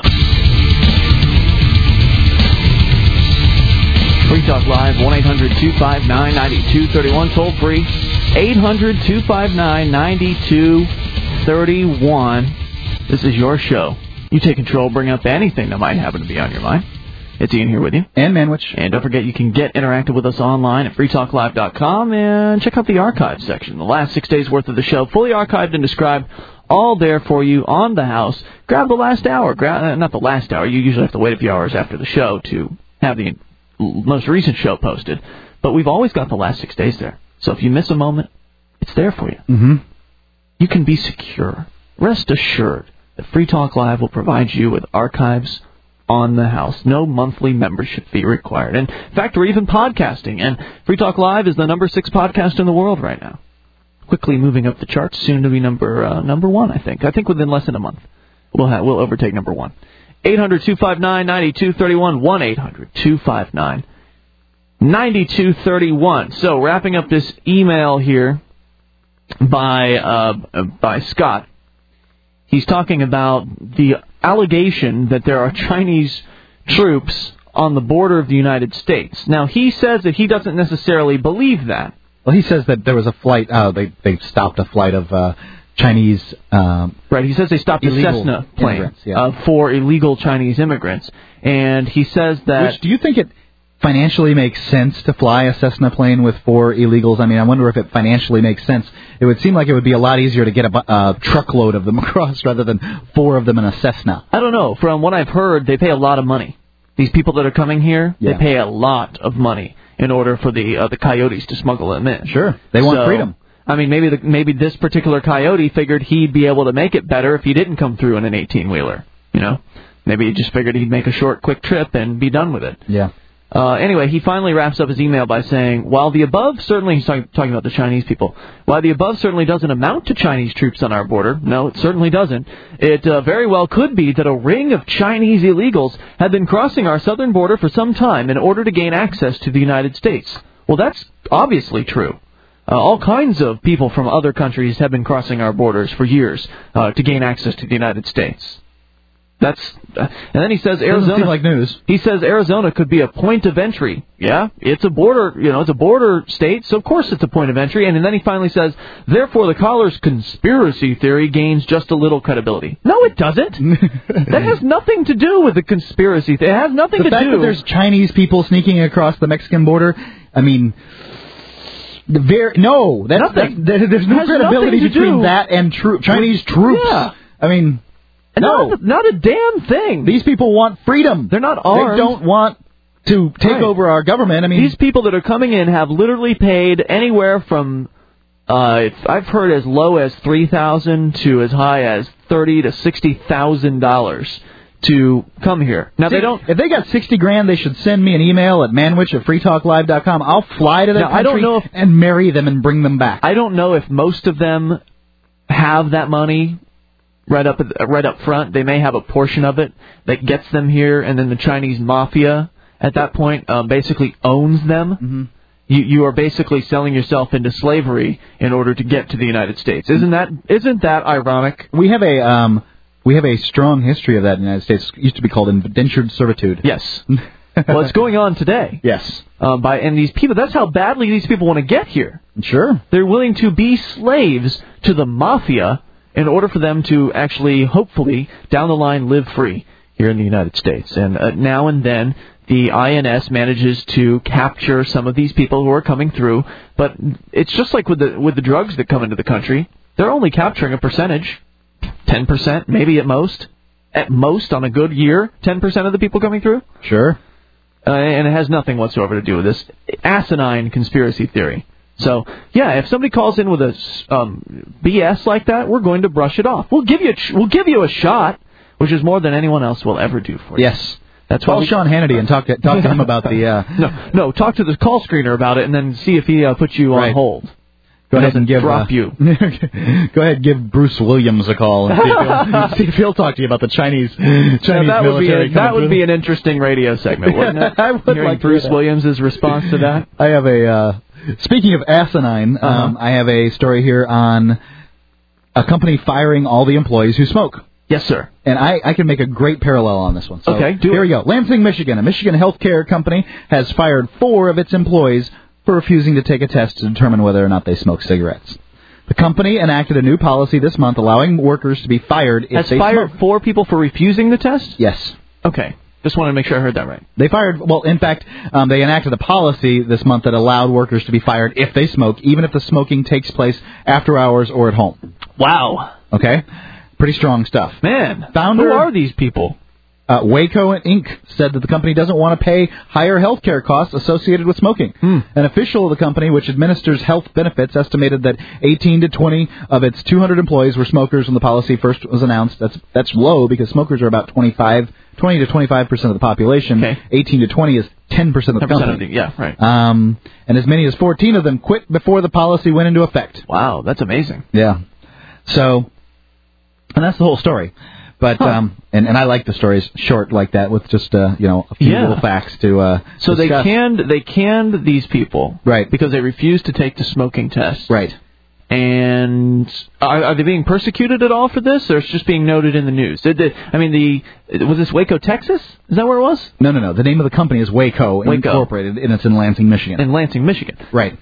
Speaker 2: Free Talk Live, one eight hundred, two five nine, nine two three one. Toll-free, eight hundred, two five nine, nine two three one. This is your show. You take control, bring up anything that might happen to be on your mind. It's Ian here with you.
Speaker 3: And Manwich.
Speaker 2: And don't forget you can get interactive with us online at free talk live dot com and check out the archive section. The last six days' worth of the show, fully archived and described, all there for you on the house. Grab the last hour. Grab, uh, not the last hour. You usually have to wait a few hours after the show to have the most recent show posted. But we've always got the last six days there. So if you miss a moment, it's there for you.
Speaker 3: Mm-hmm. You
Speaker 2: can be secure. Rest assured that Free Talk Live will provide you with archives on the house. No monthly membership fee required. And in fact, we're even podcasting. And Free Talk Live is the number six podcast in the world right now. Quickly moving up the charts, soon to be number uh, number one, I think. I think within less than a month we'll have, we'll overtake number one. eight hundred, two five nine, nine two three one, one eight hundred, two five nine, nine two three one. So wrapping up this email here by uh, by Scott. He's talking about the allegation that there are Chinese troops on the border of the United States. Now, he says that he doesn't necessarily believe that.
Speaker 3: Well, he says that there was a flight, uh, they they stopped a flight of uh, Chinese... Um,
Speaker 2: right, he says they stopped a Cessna plane
Speaker 3: yeah.
Speaker 2: uh, for illegal Chinese immigrants. And he says that...
Speaker 3: Which, do you think it financially makes sense to fly a Cessna plane with four illegals? I mean, I wonder if it financially makes sense. It would seem like it would be a lot easier to get a uh, truckload of them across rather than four of them in a Cessna.
Speaker 2: I don't know. From what I've heard, they pay a lot of money. These people that are coming here,
Speaker 3: yeah.
Speaker 2: they pay a lot of money in order for the uh, the coyotes to smuggle them in.
Speaker 3: Sure. They want
Speaker 2: so,
Speaker 3: freedom.
Speaker 2: I mean, maybe the, maybe this particular coyote figured he'd be able to make it better if he didn't come through in an eighteen-wheeler, you know? Maybe he just figured he'd make a short, quick trip and be done with it.
Speaker 3: Yeah.
Speaker 2: Uh, anyway, he finally wraps up his email by saying, while the above certainly, he's talking, talking about the Chinese people, while the above certainly doesn't amount to Chinese troops on our border, no, it certainly doesn't, it uh, very well could be that a ring of Chinese illegals have been crossing our southern border for some time in order to gain access to the United States. Well, that's obviously true. Uh, all kinds of people from other countries have been crossing our borders for years uh, to gain access to the United States. That's, uh, and then he says Arizona.
Speaker 3: Doesn't seem like news.
Speaker 2: He says Arizona could be a point of entry. Yeah, it's a border, you know, it's a border state, so of course it's a point of entry. And then he finally says, therefore the caller's conspiracy theory gains just a little credibility. No, it doesn't. That has nothing to do with the conspiracy theory. It has nothing
Speaker 3: the
Speaker 2: to
Speaker 3: fact
Speaker 2: do.
Speaker 3: That there's Chinese people sneaking across the Mexican border. I mean. The very, no, that's,
Speaker 2: nothing.
Speaker 3: That's, there's no credibility between
Speaker 2: do.
Speaker 3: that and tro- Chinese troops.
Speaker 2: Yeah.
Speaker 3: I mean, no.
Speaker 2: Not, not a damn thing.
Speaker 3: These people want freedom.
Speaker 2: They're not armed.
Speaker 3: They don't want to take
Speaker 2: right.
Speaker 3: over our government. I mean,
Speaker 2: these people that are coming in have literally paid anywhere from, uh, I've heard as low as three thousand dollars to as high as thirty thousand to sixty thousand dollars to come here. Now,
Speaker 3: See,
Speaker 2: they don't.
Speaker 3: If they got sixty grand, they should send me an email at manwich at free talk live dot com. I'll fly to that
Speaker 2: now,
Speaker 3: country
Speaker 2: I don't know if,
Speaker 3: and marry them and bring them back.
Speaker 2: I don't know if most of them have that money right up right up front. They may have a portion of it that gets them here, and then the Chinese mafia at that point uh, basically owns them.
Speaker 3: Mm-hmm.
Speaker 2: You, you are basically selling yourself into slavery in order to get to the United States. Isn't that isn't that ironic?
Speaker 3: We have a um, we have a strong history of that in the United States. It used to be called indentured servitude.
Speaker 2: Yes. Well, it's going on today.
Speaker 3: Yes.
Speaker 2: Uh, by and these people, that's how badly these people want to get here.
Speaker 3: Sure.
Speaker 2: They're willing to be slaves to the mafia in order for them to actually, hopefully, down the line, live free here in the United States. And uh, now and then, the I N S manages to capture some of these people who are coming through. But it's just like with the with the drugs that come into the country. They're only capturing a percentage, ten percent, maybe at most. At most, on a good year, ten percent of the people coming through.
Speaker 3: Sure.
Speaker 2: Uh, and it has nothing whatsoever to do with this asinine conspiracy theory. So, yeah, if somebody calls in with a um, B S like that, we're going to brush it off. We'll give you a ch- we'll give you a shot, which is more than anyone else will ever do for you.
Speaker 3: Yes.
Speaker 2: That's
Speaker 3: Call
Speaker 2: why we...
Speaker 3: Sean Hannity and talk to, talk to him about the... Uh...
Speaker 2: No, no, talk to the call screener about it and then see if he uh, puts you
Speaker 3: right.
Speaker 2: on hold.
Speaker 3: Go ahead and give
Speaker 2: drop
Speaker 3: uh,
Speaker 2: you.
Speaker 3: Go ahead and give Bruce Williams a call and see if he'll, see if he'll talk to you about the Chinese Chinese
Speaker 2: yeah, that
Speaker 3: military.
Speaker 2: Would be a, that would
Speaker 3: through.
Speaker 2: be an interesting radio segment, wouldn't it?
Speaker 3: I would
Speaker 2: Hearing
Speaker 3: like
Speaker 2: Bruce
Speaker 3: to
Speaker 2: Williams' response to that.
Speaker 3: I have a. Uh, speaking of asinine,
Speaker 2: uh-huh.
Speaker 3: um, I have a story here on a company firing all the employees who smoke.
Speaker 2: Yes, sir.
Speaker 3: And I, I can make a great parallel on this one. So
Speaker 2: okay, do
Speaker 3: here
Speaker 2: it.
Speaker 3: we go. Lansing, Michigan. A Michigan healthcare company has fired four of its employees for refusing to take a test to determine whether or not they smoke cigarettes. The company enacted a new policy this month allowing workers to be fired if
Speaker 2: Has
Speaker 3: they
Speaker 2: fired
Speaker 3: smoke.
Speaker 2: four people for refusing the test?
Speaker 3: Yes.
Speaker 2: Okay. Just wanted to make sure I heard that right.
Speaker 3: They fired, well, in fact, um, they enacted a policy this month that allowed workers to be fired if they smoke, even if the smoking takes place after hours or at home.
Speaker 2: Wow.
Speaker 3: Okay? Pretty strong stuff.
Speaker 2: Man,
Speaker 3: Founder,
Speaker 2: who are these people?
Speaker 3: Uh, Waco Incorporated said that the company doesn't want to pay higher health care costs associated with smoking.
Speaker 2: Hmm.
Speaker 3: An official of the company, which administers health benefits, estimated that eighteen to twenty of its two hundred employees were smokers when the policy first was announced. That's that's low because smokers are about twenty-five, twenty to twenty-five percent of the population.
Speaker 2: Okay.
Speaker 3: eighteen to twenty is ten percent of the company.
Speaker 2: Of the, yeah, right.
Speaker 3: Um, and as many as fourteen of them quit before the policy went into effect.
Speaker 2: Wow, that's amazing.
Speaker 3: Yeah. So, and that's the whole story. But
Speaker 2: huh.
Speaker 3: um, and, and I like the stories short like that with just uh, you know a few
Speaker 2: yeah.
Speaker 3: little facts to. Uh,
Speaker 2: so
Speaker 3: discuss.
Speaker 2: they canned they canned these people,
Speaker 3: right?
Speaker 2: Because they refused to take the smoking test,
Speaker 3: right?
Speaker 2: And are, are they being persecuted at all for this, or it's just being noted in the news? Did the, I mean, the was this Waco, Texas? Is that where it was?
Speaker 3: No, no, no. The name of the company is Waco,
Speaker 2: Waco.
Speaker 3: Incorporated, and it's in Lansing, Michigan.
Speaker 2: In Lansing, Michigan,
Speaker 3: right?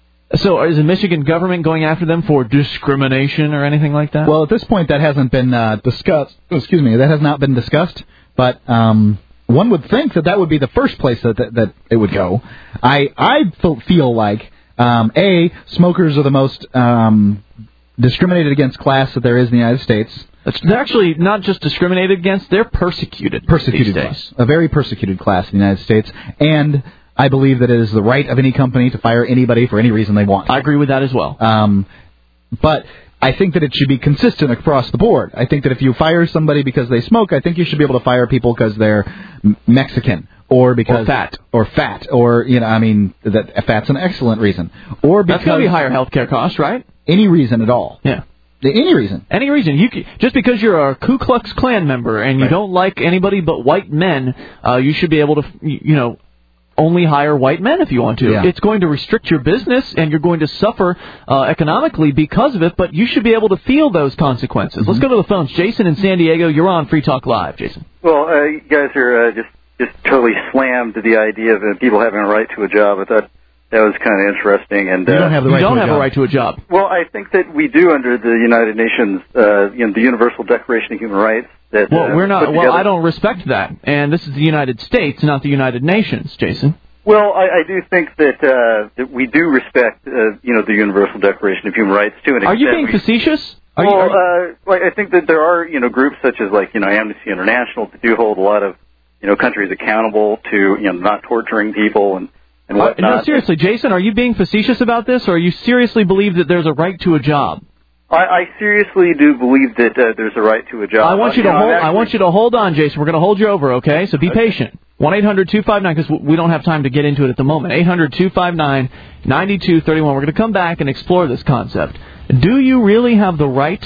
Speaker 2: So is the Michigan government going after them for discrimination or anything like that?
Speaker 3: Well, at this point, that hasn't been uh, discussed. Excuse me, that has not been discussed. But um, one would think that that would be the first place that that, that it would go. I I feel like um, a smokers are the most um, discriminated against class that there is in the United States.
Speaker 2: They're actually not just discriminated against; they're persecuted.
Speaker 3: Persecuted
Speaker 2: these
Speaker 3: class,
Speaker 2: days.
Speaker 3: a very persecuted class in the United States, and I believe that it is the right of any company to fire anybody for any reason they want.
Speaker 2: I agree with that as well.
Speaker 3: Um, but I think that it should be consistent across the board. I think that if you fire somebody because they smoke, I think you should be able to fire people because they're Mexican or because
Speaker 2: or fat
Speaker 3: or fat or you know I mean that fat's an excellent reason. Or because
Speaker 2: that's going to be higher healthcare costs, right?
Speaker 3: Any reason at all.
Speaker 2: Yeah.
Speaker 3: Any reason.
Speaker 2: Any reason. You can, just because you're a Ku Klux Klan member and you
Speaker 3: right.
Speaker 2: don't like anybody but white men, uh, you should be able to, you know, only hire white men if you want to.
Speaker 3: Yeah.
Speaker 2: It's going to restrict your business, and you're going to suffer uh, economically because of it, but you should be able to feel those consequences. Mm-hmm. Let's go to the phones. Jason in San Diego, you're on Free Talk Live. Jason.
Speaker 11: Well, uh, you guys are uh, just, just totally slammed to the idea of uh, people having a right to a job. I thought that was kind of interesting. And uh,
Speaker 3: you don't have the right,
Speaker 2: you don't
Speaker 3: to, a
Speaker 2: have
Speaker 3: job.
Speaker 2: a right to a job.
Speaker 11: Well, I think that we do under the United Nations, uh, you know, the Universal Declaration of Human Rights. That,
Speaker 2: well,
Speaker 11: uh,
Speaker 2: we're not.
Speaker 11: put
Speaker 2: Well,
Speaker 11: together.
Speaker 2: I don't respect that, and this is the United States, not the United Nations, Jason.
Speaker 11: Well, I, I do think that uh, that we do respect, uh, you know, the Universal Declaration of Human Rights to an extent.
Speaker 2: Are you being
Speaker 11: we,
Speaker 2: facetious? Are
Speaker 11: well,
Speaker 2: you, are you...
Speaker 11: Uh, like, I think that there are, you know, groups such as like, you know, Amnesty International that do hold a lot of, you know, countries accountable to, you know, not torturing people and and whatnot.
Speaker 2: Uh, no, seriously, Jason, are you being facetious about this, or you seriously believe that there's a right to a job?
Speaker 11: I, I seriously do believe that uh, there's a right to a job.
Speaker 2: I want you to
Speaker 11: know,
Speaker 2: hold.
Speaker 11: actually...
Speaker 2: I want you to hold on, Jason. We're going to hold you over, okay? So be
Speaker 11: okay.
Speaker 2: patient. One eight hundred two five nine, because we don't have time to get into it at the moment. eight hundred two five nine nine two three one. We're going to come back and explore this concept. Do you really have the right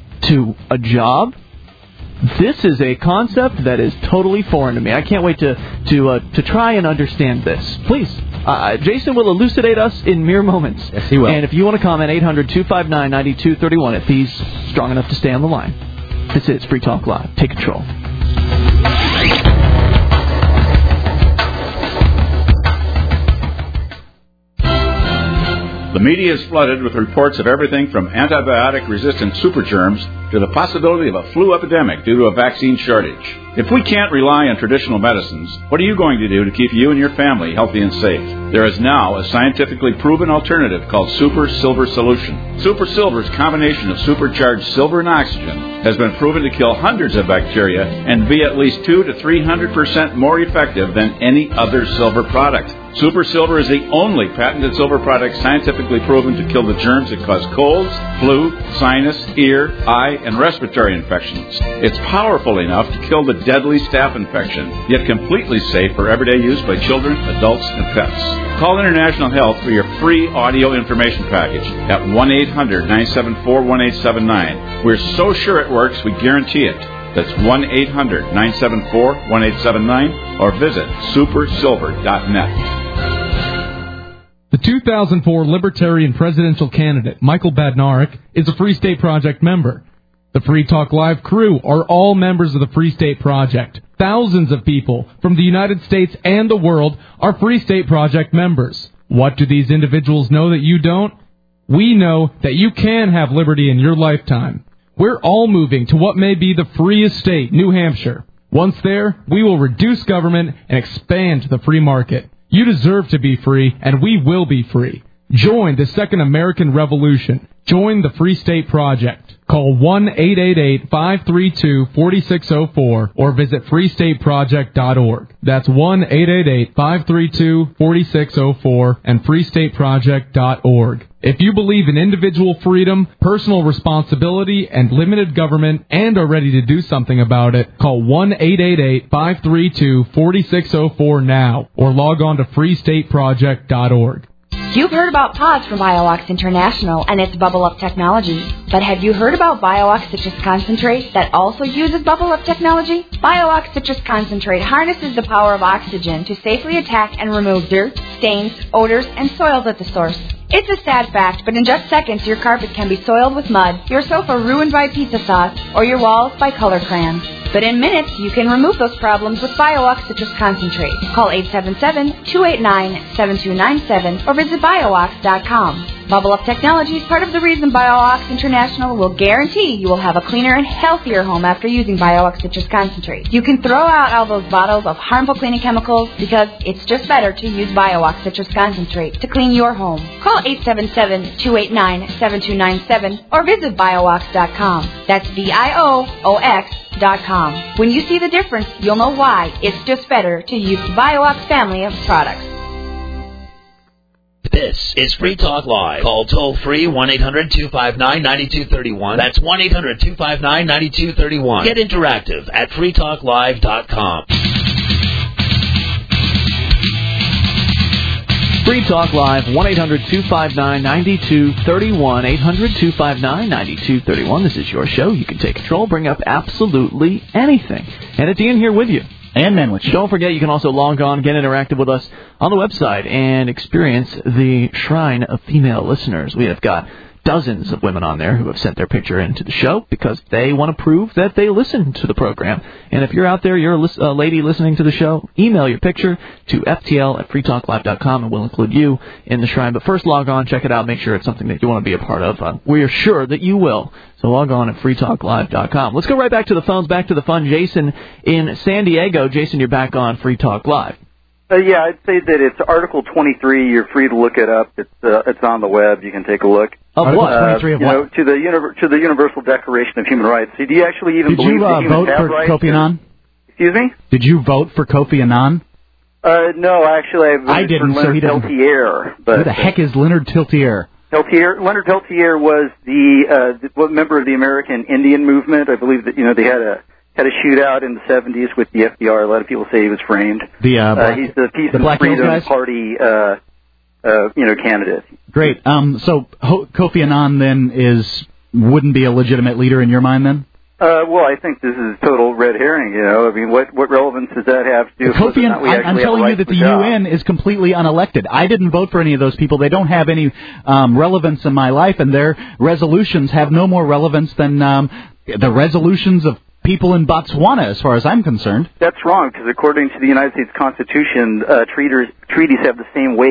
Speaker 2: to a job? This is a concept that is totally foreign to me. I can't wait to to uh, to try and understand this. Please, uh, Jason will elucidate us in mere moments.
Speaker 3: Yes, he will.
Speaker 2: And if you want to comment, eight hundred two five nine nine two three one if he's strong enough to stay on the line. This is Free Talk Live. Take control.
Speaker 12: The media is flooded with reports of everything from antibiotic-resistant supergerms to the possibility of a flu epidemic due to a vaccine shortage. If we can't rely on traditional medicines, what are you going to do to keep you and your family healthy and safe? There is now a scientifically proven alternative called Super Silver Solution. Super Silver's combination of supercharged silver and oxygen has been proven to kill hundreds of bacteria and be at least two to three hundred percent more effective than any other silver product. Super Silver is the only patented silver product scientifically proven to kill the germs that cause colds, flu, sinus, ear, eye, and respiratory infections. It's powerful enough to kill the deadly staph infection, yet completely safe for everyday use by children, adults, and pets. Call International Health for your free audio information package at one eight hundred nine seven four one eight seven nine. We're so sure it works, we guarantee it. That's one eight hundred nine seven four one eight seven nine or visit super silver dot net.
Speaker 13: The two thousand four Libertarian presidential candidate, Michael Badnarik, is a Free State Project member. The Free Talk Live crew are all members of the Free State Project. Thousands of people from the United States and the world are Free State Project members. What do these individuals know that you don't? We know that you can have liberty in your lifetime. We're all moving to what may be the freest state, New Hampshire. Once there, we will reduce government and expand the free market. You deserve to be free, and we will be free. Join the Second American Revolution. Join the Free State Project. Call one eight eight eight five three two four six zero four or visit free state project dot org. That's one eight eight eight five three two four six zero four and free state project dot org. If you believe in individual freedom, personal responsibility, and limited government and are ready to do something about it, call one eight eight eight five three two four six zero four now or log on to free state project dot org.
Speaker 14: You've heard about pods from BioOx International and its Bubble Up technology, but have you heard about BioOx Citrus Concentrate that also uses Bubble Up technology? BioOx Citrus Concentrate harnesses the power of oxygen to safely attack and remove dirt, stains, odors, and soils at the source. It's a sad fact, but in just seconds your carpet can be soiled with mud, your sofa ruined by pizza sauce, or your walls by color crayons. But in minutes, you can remove those problems with BioOx Citrus Concentrate. Call eight seven seven, two eight nine, seven two nine seven or visit bio ox dot com. Bubble Up Technology is part of the reason BioOx International will guarantee you will have a cleaner and healthier home after using BioOx Citrus Concentrate. You can throw out all those bottles of harmful cleaning chemicals because it's just better to use BioOx Citrus Concentrate to clean your home. Call eight seven seven, two eight nine, seven two nine seven or visit bio ox dot com. That's V I O O X dot com. When you see the difference, you'll know why it's just better to use the BioOx family of products.
Speaker 9: This is Free Talk Live. Call toll-free one eight hundred two five nine nine two three one. That's one eight hundred two five nine nine two three one. Get interactive at free talk live dot com.
Speaker 2: Free Talk Live, one eight hundred two five nine nine two three one, eight hundred two five nine nine two three one. This is your show. You can take control, bring up absolutely anything. And it's Ian here with you.
Speaker 3: And Manwich.
Speaker 2: Don't forget, you can also log on, get interactive with us on the website, and experience the Shrine of Female Listeners. We have got dozens of women on there who have sent their picture into the show because they want to prove that they listen to the program. And if you're out there, you're a, lis- a lady listening to the show, email your picture to f t l at free talk live dot com and we'll include you in the Shrine. But first, log on, check it out, make sure it's something that you want to be a part of. Uh, we are sure that you will. So log on at free talk live dot com. Let's go right back to the phones, back to the fun. Jason in San Diego. Jason, you're back on Free Talk Live.
Speaker 11: Uh, yeah, I'd say that it's Article twenty-three. You're free to look it up. It's uh, it's on the web. You can take a look.
Speaker 2: Of what?
Speaker 11: Uh,
Speaker 3: twenty-three of
Speaker 11: you
Speaker 3: what?
Speaker 11: know, to the univer- to the Universal Declaration of Human Rights. So do you actually even
Speaker 3: Did
Speaker 11: believe
Speaker 3: you uh,
Speaker 11: that humans
Speaker 3: vote
Speaker 11: have
Speaker 3: for
Speaker 11: rights?
Speaker 3: Kofi Annan?
Speaker 11: Excuse me?
Speaker 3: Did you vote for Kofi Annan?
Speaker 11: Uh, no, actually, I voted
Speaker 3: I didn't,
Speaker 11: for
Speaker 3: so
Speaker 11: Leonard
Speaker 3: he doesn't.
Speaker 11: Peltier. But
Speaker 3: Who the heck is Leonard Peltier?
Speaker 11: Peltier, Leonard Peltier was the uh, the member of the American Indian movement. I believe that you know they had a had a shootout in the seventies with the F B R. A lot of people say he was framed.
Speaker 3: The uh, black,
Speaker 11: uh, he's the Peace
Speaker 3: the
Speaker 11: and
Speaker 3: Black Hills
Speaker 11: Freedom
Speaker 3: guys?
Speaker 11: Party, uh, uh, you know, candidate.
Speaker 3: Great. Um, so Ho- Kofi Annan then is wouldn't be a legitimate leader in your mind then?
Speaker 11: Uh, well, I think this is total red herring. You know, I mean, what what relevance does that have to do with whether or not we
Speaker 3: I'm,
Speaker 11: actually
Speaker 3: I'm
Speaker 11: have a
Speaker 3: telling you
Speaker 11: right
Speaker 3: that
Speaker 11: to
Speaker 3: the
Speaker 11: a job?
Speaker 3: U N is completely unelected. I didn't vote for any of those people. They don't have any um, relevance in my life, and their resolutions have no more relevance than um, the resolutions of people in Botswana, as far as I'm concerned.
Speaker 11: That's wrong, because according to the United States Constitution, uh, treaters, treaties have the same weight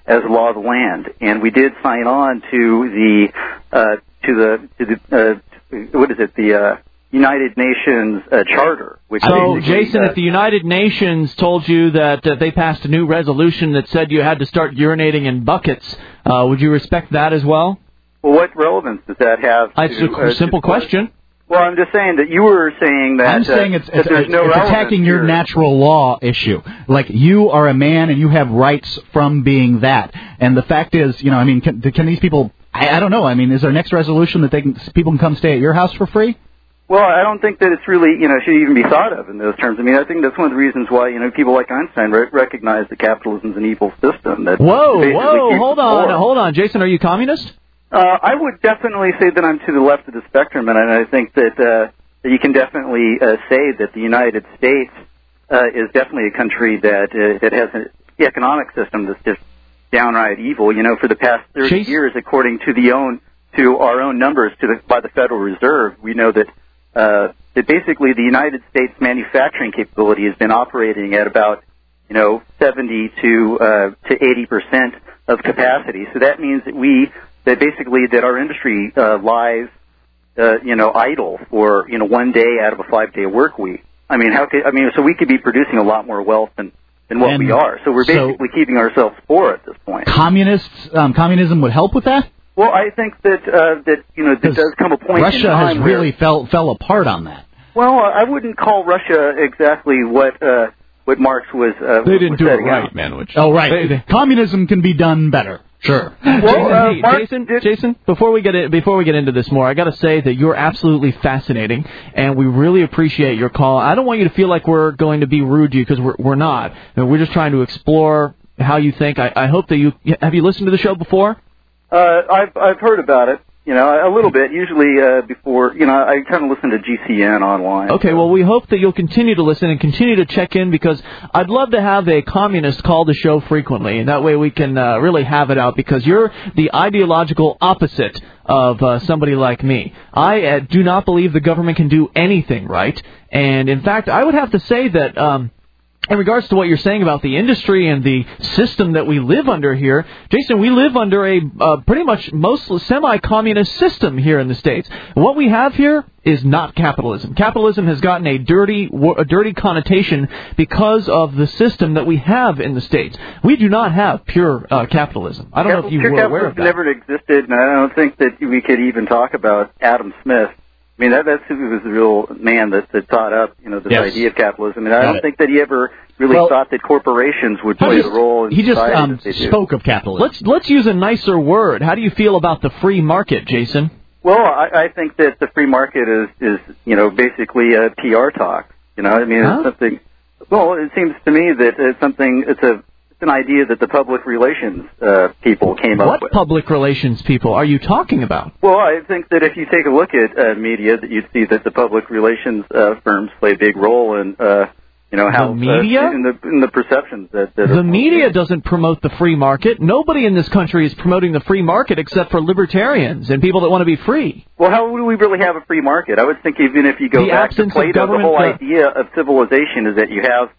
Speaker 11: as the law of the land, and we did sign on to the uh, to the to the uh, what is it the uh, United Nations uh, Charter. Which
Speaker 2: so, Jason,
Speaker 11: uh,
Speaker 2: if the United Nations told you that uh, they passed a new resolution that said you had to start urinating in buckets, uh, would you respect that as well?
Speaker 11: Well, what relevance does that have? To,
Speaker 2: It's a
Speaker 11: uh,
Speaker 2: simple
Speaker 11: to,
Speaker 2: question.
Speaker 11: Well, I'm just saying that you were saying that.
Speaker 3: I'm saying
Speaker 11: uh,
Speaker 3: it's,
Speaker 11: that
Speaker 3: it's,
Speaker 11: there's
Speaker 3: it's,
Speaker 11: no
Speaker 3: it's
Speaker 11: relevance
Speaker 3: attacking your
Speaker 11: here.
Speaker 3: natural law issue. Like, you are a man and you have rights from being that. And the fact is, you know, I mean, can, can these people, I, I don't know, I mean, is there next resolution that they can, people can come stay at your house for free?
Speaker 11: Well, I don't think that it's really, you know, should even be thought of in those terms. I mean, I think that's one of the reasons why, you know, people like Einstein re- recognize that capitalism's an evil system. That
Speaker 2: Whoa,
Speaker 11: basically
Speaker 2: whoa,
Speaker 11: keeps
Speaker 2: hold
Speaker 11: the
Speaker 2: on,
Speaker 11: poor.
Speaker 2: hold on. Jason, are you communist?
Speaker 11: Uh, I would definitely say that I'm to the left of the spectrum, and I think that, uh, that you can definitely uh, say that the United States uh, is definitely a country that uh, that has an economic system that's just downright evil. You know, for the past thirty
Speaker 2: Chase?
Speaker 11: years, according to the own to our own numbers to the, by the Federal Reserve, we know that uh, that basically the United States manufacturing capability has been operating at about you know seventy to uh, to eighty percent of capacity. So that means that we that basically that our industry uh, lies. Uh, you know, idle for, you know, one day out of a five-day work week. I mean, how could, I mean, so we could be producing a lot more wealth than, than what
Speaker 3: And
Speaker 11: we are. So we're
Speaker 3: so
Speaker 11: basically keeping ourselves poor at this point.
Speaker 3: Communists, um, communism would help with that?
Speaker 11: Well, I think that, uh, that, you know, there does come a point
Speaker 3: Russia
Speaker 11: in time
Speaker 3: has
Speaker 11: where,
Speaker 3: really fell, fell apart on that.
Speaker 11: well, I wouldn't call Russia exactly what, uh, what Marx was, uh,
Speaker 2: They didn't
Speaker 11: was
Speaker 2: do it
Speaker 11: setting
Speaker 2: right,
Speaker 11: out.
Speaker 2: man. Which,
Speaker 3: Oh, right.
Speaker 2: They- they-
Speaker 3: Communism can be done better. Sure.
Speaker 11: Well,
Speaker 2: Jason,
Speaker 11: uh,
Speaker 2: hey,
Speaker 11: Marx
Speaker 2: Jason,
Speaker 11: did-
Speaker 2: Jason, before we get it, before we get into this more, I got to say that you're absolutely fascinating, and we really appreciate your call. I don't want you to feel like we're going to be rude to you because we're we're not. We're just trying to explore how you think. I, I hope that you have you listened to the show before.
Speaker 11: Uh, I've, I've heard about it. You know, a little bit. Usually, uh, before, you know, I kind of listen to G C N online.
Speaker 2: Okay, well, we hope that you'll continue to listen and continue to check in because I'd love to have a communist call the show frequently, and that way we can uh, really have it out because you're the ideological opposite of uh, somebody like me. I uh, do not believe the government can do anything right, and in fact, I would have to say that... Um, In regards to what you're saying about the industry and the system that we live under here, Jason, we live under a uh, pretty much most semi-communist system here in the States. What we have here is not capitalism. Capitalism has gotten a dirty, a dirty connotation because of the system that we have in the States. We do not have pure uh, capitalism. I don't know if you
Speaker 11: Pure
Speaker 2: were aware of
Speaker 11: capitalism
Speaker 2: that.
Speaker 11: never existed, and I don't think that we could even talk about Adam Smith. I mean, that, that's who was the real man that, that thought up, you know, this
Speaker 3: Yes.
Speaker 11: idea of capitalism. And I
Speaker 3: Got
Speaker 11: don't
Speaker 3: it.
Speaker 11: think that he ever really
Speaker 3: Well,
Speaker 11: thought that corporations would play
Speaker 3: He
Speaker 11: the role in
Speaker 3: just, he just
Speaker 11: society
Speaker 3: um,
Speaker 11: that they do.
Speaker 3: spoke of capitalism.
Speaker 2: Let's let's use a nicer word. How do you feel about the free market, Jason?
Speaker 11: Well, I, I think that the free market is, is, you know, basically a P R talk. You know, I mean,
Speaker 2: Huh?
Speaker 11: it's something. Well, it seems to me that it's something. It's a. It's an idea that the public relations uh, people came up
Speaker 2: What
Speaker 11: with.
Speaker 2: public relations people are you talking about?
Speaker 11: Well, I think that if you take a look at uh, media, that you'd see that the public relations uh, firms play a big role in, uh, you know, how
Speaker 2: The media?
Speaker 11: uh, in the in the perceptions that, that
Speaker 2: The
Speaker 11: are
Speaker 2: media doesn't promote the free market. Nobody in this country is promoting the free market except for libertarians and people that want to be free.
Speaker 11: Well, how would we really have a free market? I would think even if you go
Speaker 2: The
Speaker 11: back to
Speaker 2: absence of
Speaker 11: Plato, the
Speaker 2: government-
Speaker 11: whole
Speaker 2: uh,
Speaker 11: idea of civilization is that you have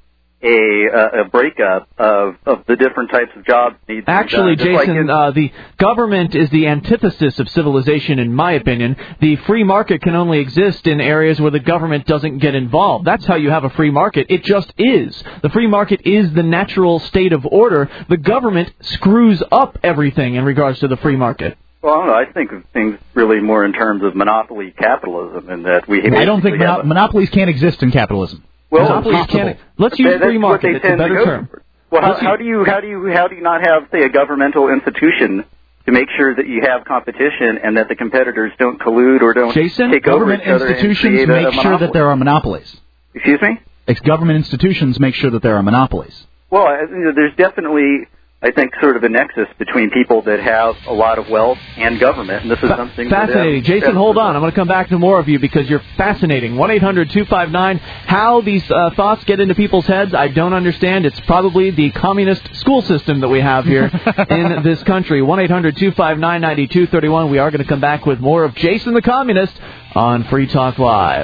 Speaker 11: a uh, a breakup of of the different types of jobs needs.
Speaker 2: Actually,
Speaker 11: to be done. Just like
Speaker 2: Jason,
Speaker 11: in-
Speaker 2: uh, the government is the antithesis of civilization, in my opinion. The free market can only exist in areas where the government doesn't get involved. That's how you have a free market. It just is. The free market is the natural state of order. The government screws up everything in regards to the free market.
Speaker 11: well, I don't know. I think of things really more in terms of monopoly capitalism, and that we.
Speaker 3: I don't think
Speaker 11: basically have
Speaker 3: mono-
Speaker 11: a-
Speaker 3: monopolies can't exist in capitalism.
Speaker 11: Well,
Speaker 2: Monopolies
Speaker 3: impossible.
Speaker 2: can't. Let's use
Speaker 11: That's
Speaker 2: free
Speaker 11: what
Speaker 2: market.
Speaker 11: they
Speaker 2: It's a
Speaker 11: tend to
Speaker 2: better
Speaker 11: go
Speaker 2: term.
Speaker 11: for. Well, how,
Speaker 2: Let's
Speaker 11: how do you how do you how do you not have, say, a governmental institution to make sure that you have competition and that the competitors don't collude or don't
Speaker 2: Jason,
Speaker 11: take over
Speaker 3: Government
Speaker 11: each other and
Speaker 3: institutions
Speaker 11: create a-
Speaker 3: make
Speaker 11: a
Speaker 3: sure that
Speaker 11: monopoly?
Speaker 3: there are monopolies.
Speaker 11: Excuse me?
Speaker 3: It's government institutions make sure that there are monopolies.
Speaker 11: Well, I think that there's definitely, I think, sort of a nexus between people that have a lot of wealth and government, and this is something that, uh,
Speaker 2: Fascinating. Jason, hold on. I'm going to come back to more of you because you're fascinating. one eight hundred two five nine. How these uh, thoughts get into people's heads, I don't understand. It's probably the communist school system that we have here in this country. one eight hundred two five nine nine two three one. We are going to come back with more of Jason the Communist on Free Talk Live.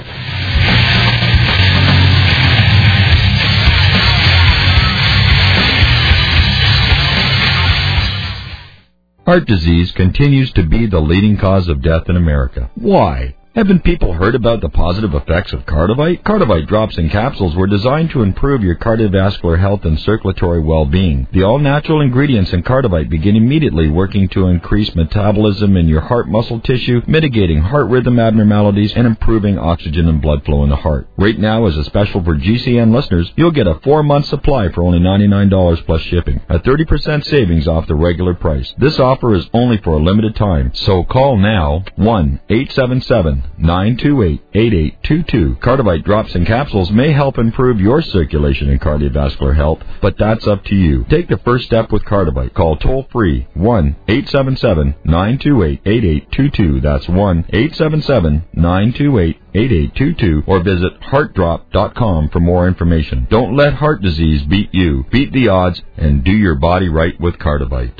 Speaker 15: Heart disease continues to be the leading cause of death in America. Why? Haven't people heard about the positive effects of Cardivite? Cardivite drops and capsules were designed to improve your cardiovascular health and circulatory well-being. The all-natural ingredients in Cardivite begin immediately working to increase metabolism in your heart muscle tissue, mitigating heart rhythm abnormalities, and improving oxygen and blood flow in the heart. Right now, as a special for G C N listeners, you'll get a four-month supply for only ninety-nine dollars plus shipping, a thirty percent savings off the regular price. This offer is only for a limited time, so call now, one eight seven seven nine two eight, eight eight two two. Cardivite drops and capsules may help improve your circulation and cardiovascular health, but that's up to you. Take the first step with Cardivite. Call toll-free one eight seven seven nine two eight, eight eight two two. That's one eight seven seven nine two eight, eight eight two two, or visit heart drop dot com for more information. Don't let heart disease beat you. Beat the odds and do your body right with Cardivite.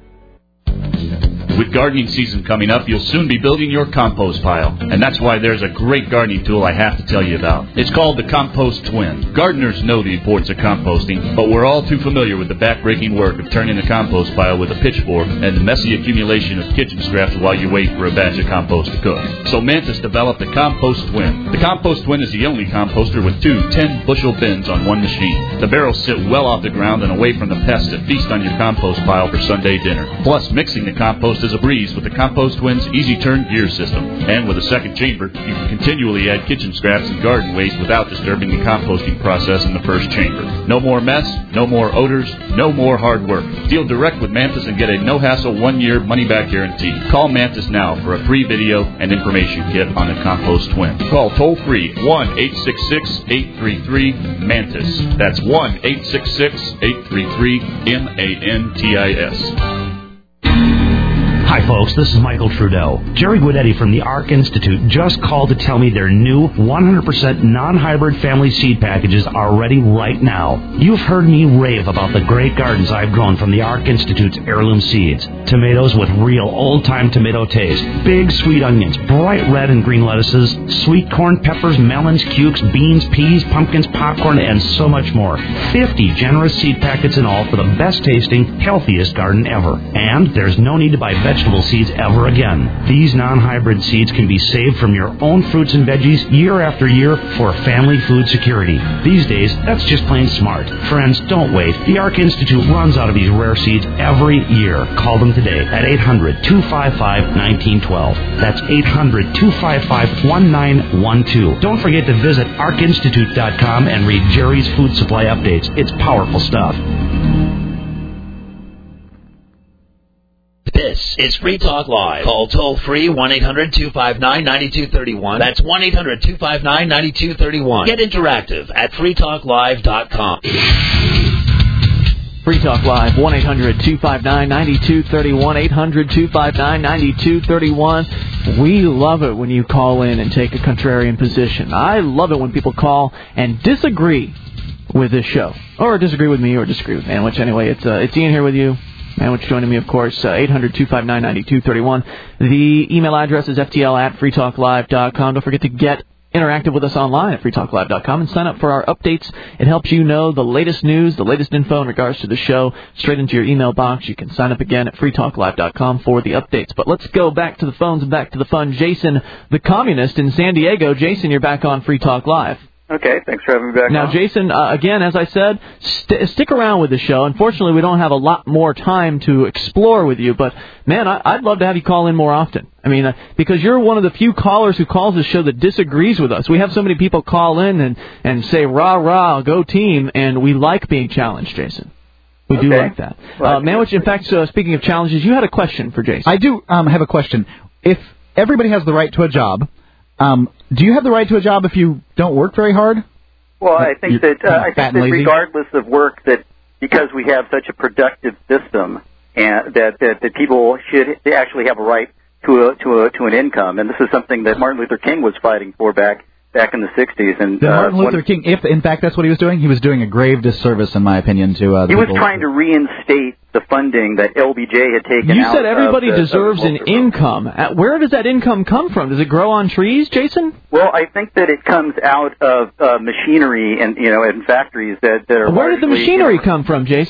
Speaker 16: With gardening season coming up, you'll soon be building your compost pile. And that's why there's a great gardening tool I have to tell you about. It's called the Compost Twin. Gardeners know the importance of composting, but we're all too familiar with the back-breaking work of turning the compost pile with a pitchfork and the messy accumulation of kitchen scraps while you wait for a batch of compost to cook. So Mantis developed the Compost Twin. The Compost Twin is the only composter with two ten-bushel bins on one machine. The barrels sit well off the ground and away from the pests that feast on your compost pile for Sunday dinner. Plus, mixing the compost is a breeze with the Compost Twin's Easy Turn gear system. And with a second chamber, you can continually add kitchen scraps and garden waste without disturbing the composting process in the first chamber. No more mess, no more odors, no more hard work. Deal direct with Mantis and get a no-hassle one-year money-back guarantee. Call Mantis now for a free video and information kit on the Compost Twin. Call toll-free one eight six six, eight three three, MANTIS. That's one eight six six, eight three three, M A N T I S.
Speaker 10: Hi, folks. This is Michael Trudeau. Jerry Guidetti from the ARC Institute just called to tell me their new one hundred percent non-hybrid family seed packages are ready right now. You've heard me rave about the great gardens I've grown from the ARC Institute's heirloom seeds. Tomatoes with real old-time tomato taste. Big sweet onions, bright red and green lettuces, sweet corn, peppers, melons, cukes, beans, peas, pumpkins, popcorn, and so much more. fifty generous seed packets in all for the best-tasting, healthiest garden ever. And there's no need to buy vegetables seeds ever again. These non-hybrid seeds can be saved from your own fruits and veggies year after year for family food security. These days, that's just plain smart. Friends, don't wait. The ARC Institute runs out of these rare seeds every year. Call them today at eight hundred, two five five, one nine one two. That's eight hundred, two five five, one nine one two. Don't forget to visit arc institute dot com and read Jerry's Food Supply Updates. It's powerful stuff.
Speaker 9: This is Free Talk Live. Call toll-free one eight hundred, two five nine, nine two three one. That's one eight hundred, two five nine, nine two three one. Get interactive at free talk live dot com.
Speaker 2: Free Talk Live, one eight hundred, two five nine, nine two three one, eight hundred, two five nine, nine two three one. We love it when you call in and take a contrarian position. I love it when people call and disagree with this show. Or disagree with me or disagree with Manwich. Anyway, it's, uh, it's Ian here with you. Manwich joining me, of course, uh, eight hundred, two five nine, nine two three one. The email address is f t l at free talk live dot com. Don't forget to get interactive with us online at free talk live dot com and sign up for our updates. It helps you know the latest news, the latest info in regards to the show straight into your email box. You can sign up again at free talk live dot com for the updates. But let's go back to the phones and back to the fun. Jason, the communist in San Diego. Jason, you're back on Free Talk Live.
Speaker 11: Okay, thanks for having me back.
Speaker 2: Now,
Speaker 11: on.
Speaker 2: Jason, uh, again, as I said, st- stick around with the show. Unfortunately, we don't have a lot more time to explore with you, but, man, I- I'd love to have you call in more often. I mean, uh, because you're one of the few callers who calls the show that disagrees with us. We have so many people call in and, and say, rah, rah, go team, and we like being challenged, Jason. We do
Speaker 3: Okay.
Speaker 2: like that. Uh, Manwich, in fact, uh, speaking of challenges, you had a question for Jason.
Speaker 3: I do um, have a question. If everybody has the right to a job, um, do you have the right to a job if you don't work very hard?
Speaker 11: Well, I think
Speaker 3: You're
Speaker 11: that uh, I
Speaker 3: fat
Speaker 11: think
Speaker 3: and
Speaker 11: that
Speaker 3: lazy?
Speaker 11: regardless of work, that because we have such a productive system, and that that, that people should they actually have a right to a to a to an income, and this is something that Martin Luther King was fighting for back back in the sixties. And
Speaker 3: Then
Speaker 11: uh,
Speaker 3: Martin Luther
Speaker 11: when-
Speaker 3: King, if in fact that's what he was doing, he was doing a grave disservice, in my opinion, to uh, the
Speaker 11: he was
Speaker 3: people.
Speaker 11: trying to reinstate the funding that L B J had taken
Speaker 2: You
Speaker 11: out.
Speaker 2: said everybody
Speaker 11: of the,
Speaker 2: deserves
Speaker 11: of the
Speaker 2: an income. Uh, Where does that income come from? Does it grow on trees, Jason?
Speaker 11: Well, I think that it comes out of uh, machinery and you know and factories that, that are
Speaker 2: Where did the
Speaker 11: largely,
Speaker 2: machinery
Speaker 11: you know,
Speaker 2: come from, Jason?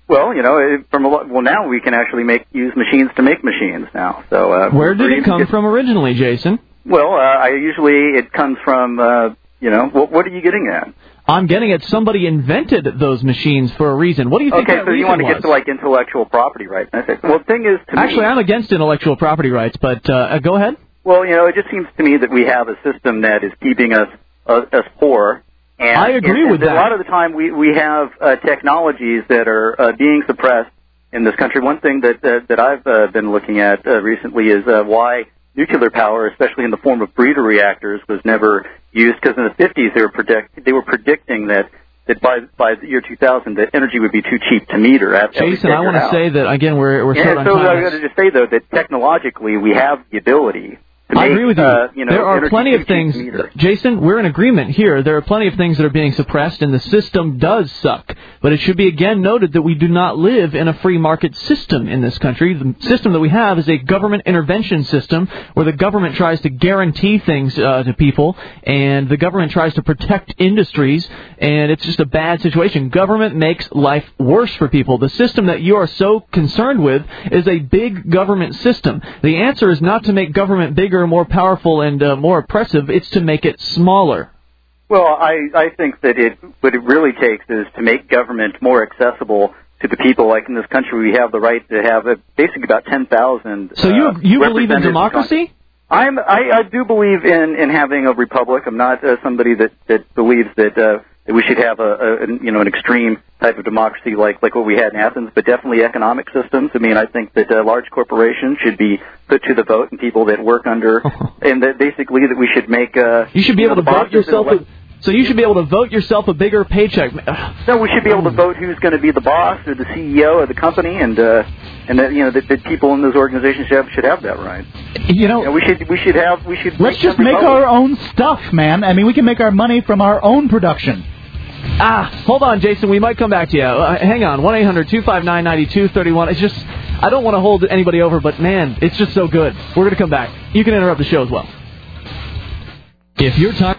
Speaker 11: Well, you know, it- from a lot, well now we can actually make use machines to make machines now. So uh,
Speaker 2: Where did
Speaker 11: we're
Speaker 2: it come
Speaker 11: even-
Speaker 2: from originally, Jason?
Speaker 11: Well, uh, I usually it comes from uh, you know what, what are you getting at?
Speaker 2: I'm getting at somebody invented those machines for a reason. What do you think
Speaker 11: Okay,
Speaker 2: that
Speaker 11: so you
Speaker 2: reason
Speaker 11: want to
Speaker 2: was?
Speaker 11: get to like intellectual property rights? And I say, well, the thing is, to
Speaker 2: Actually,
Speaker 11: me,
Speaker 2: I'm against intellectual property rights, but uh, go ahead.
Speaker 11: well, you know, it just seems to me that we have a system that is keeping us uh, us poor. And,
Speaker 2: I agree
Speaker 11: and,
Speaker 2: with
Speaker 11: and
Speaker 2: that.
Speaker 11: A lot of the time, we we have uh, technologies that are uh, being suppressed in this country. One thing that uh, that I've uh, been looking at uh, recently is uh, why nuclear power, especially in the form of breeder reactors, was never used. Because in the fifties, they were predict they were predicting that. That by by the year two thousand, that energy would be too cheap to meter. At,
Speaker 2: Jason, I want to say that again. We're we're short
Speaker 11: and
Speaker 2: on
Speaker 11: so
Speaker 2: time.
Speaker 11: I got to just say though that technologically we have the ability to
Speaker 2: I
Speaker 11: make,
Speaker 2: agree with you.
Speaker 11: Uh, you know,
Speaker 2: there are
Speaker 11: energy
Speaker 2: plenty
Speaker 11: too
Speaker 2: of
Speaker 11: cheap
Speaker 2: things,
Speaker 11: to meter.
Speaker 2: Jason, we're in agreement here. There are plenty of things that are being suppressed, and the system does suck. But it should be again noted that we do not live in a free market system in this country. The system that we have is a government intervention system where the government tries to guarantee things uh, to people, and the government tries to protect industries, and it's just a bad situation. Government makes life worse for people. The system that you are so concerned with is a big government system. The answer is not to make government bigger, more powerful, and uh, more oppressive. It's to make it smaller.
Speaker 11: Well, I I think that it what it really takes is to make government more accessible to the people. Like in this country, we have the right to have a, basically about ten thousand.
Speaker 2: So you
Speaker 11: uh,
Speaker 2: you believe in
Speaker 11: representatives.
Speaker 2: democracy?
Speaker 11: I'm I, I do believe in, in having a republic. I'm not uh, somebody that that believes that uh, that we should have a, a you know an extreme type of democracy like like what we had in Athens, but definitely economic systems. I mean, I think that uh, large corporations should be put to the vote, and people that work under, and that basically that we should make. Uh,
Speaker 2: You should be
Speaker 11: you
Speaker 2: able
Speaker 11: know,
Speaker 2: to
Speaker 11: the
Speaker 2: vote
Speaker 11: bosses
Speaker 2: yourself.
Speaker 11: elect-
Speaker 2: A, so you should be able to vote yourself a bigger paycheck.
Speaker 11: No, we should be able to vote who's going to be the boss or the C E O of the company, and uh, and that you know that, that people in those organizations should have, should have that right.
Speaker 3: You know,
Speaker 11: You know, we should we should have we should.
Speaker 3: let's just make our own stuff, man. I mean, we can make our money from our own production.
Speaker 2: Ah, hold on, Jason. We might come back to you. Uh, hang on. one eight hundred two five nine nine two three one. It's just, I don't want to hold anybody over, but man, it's just so good. We're going to come back. You can interrupt the show as well. If you're talking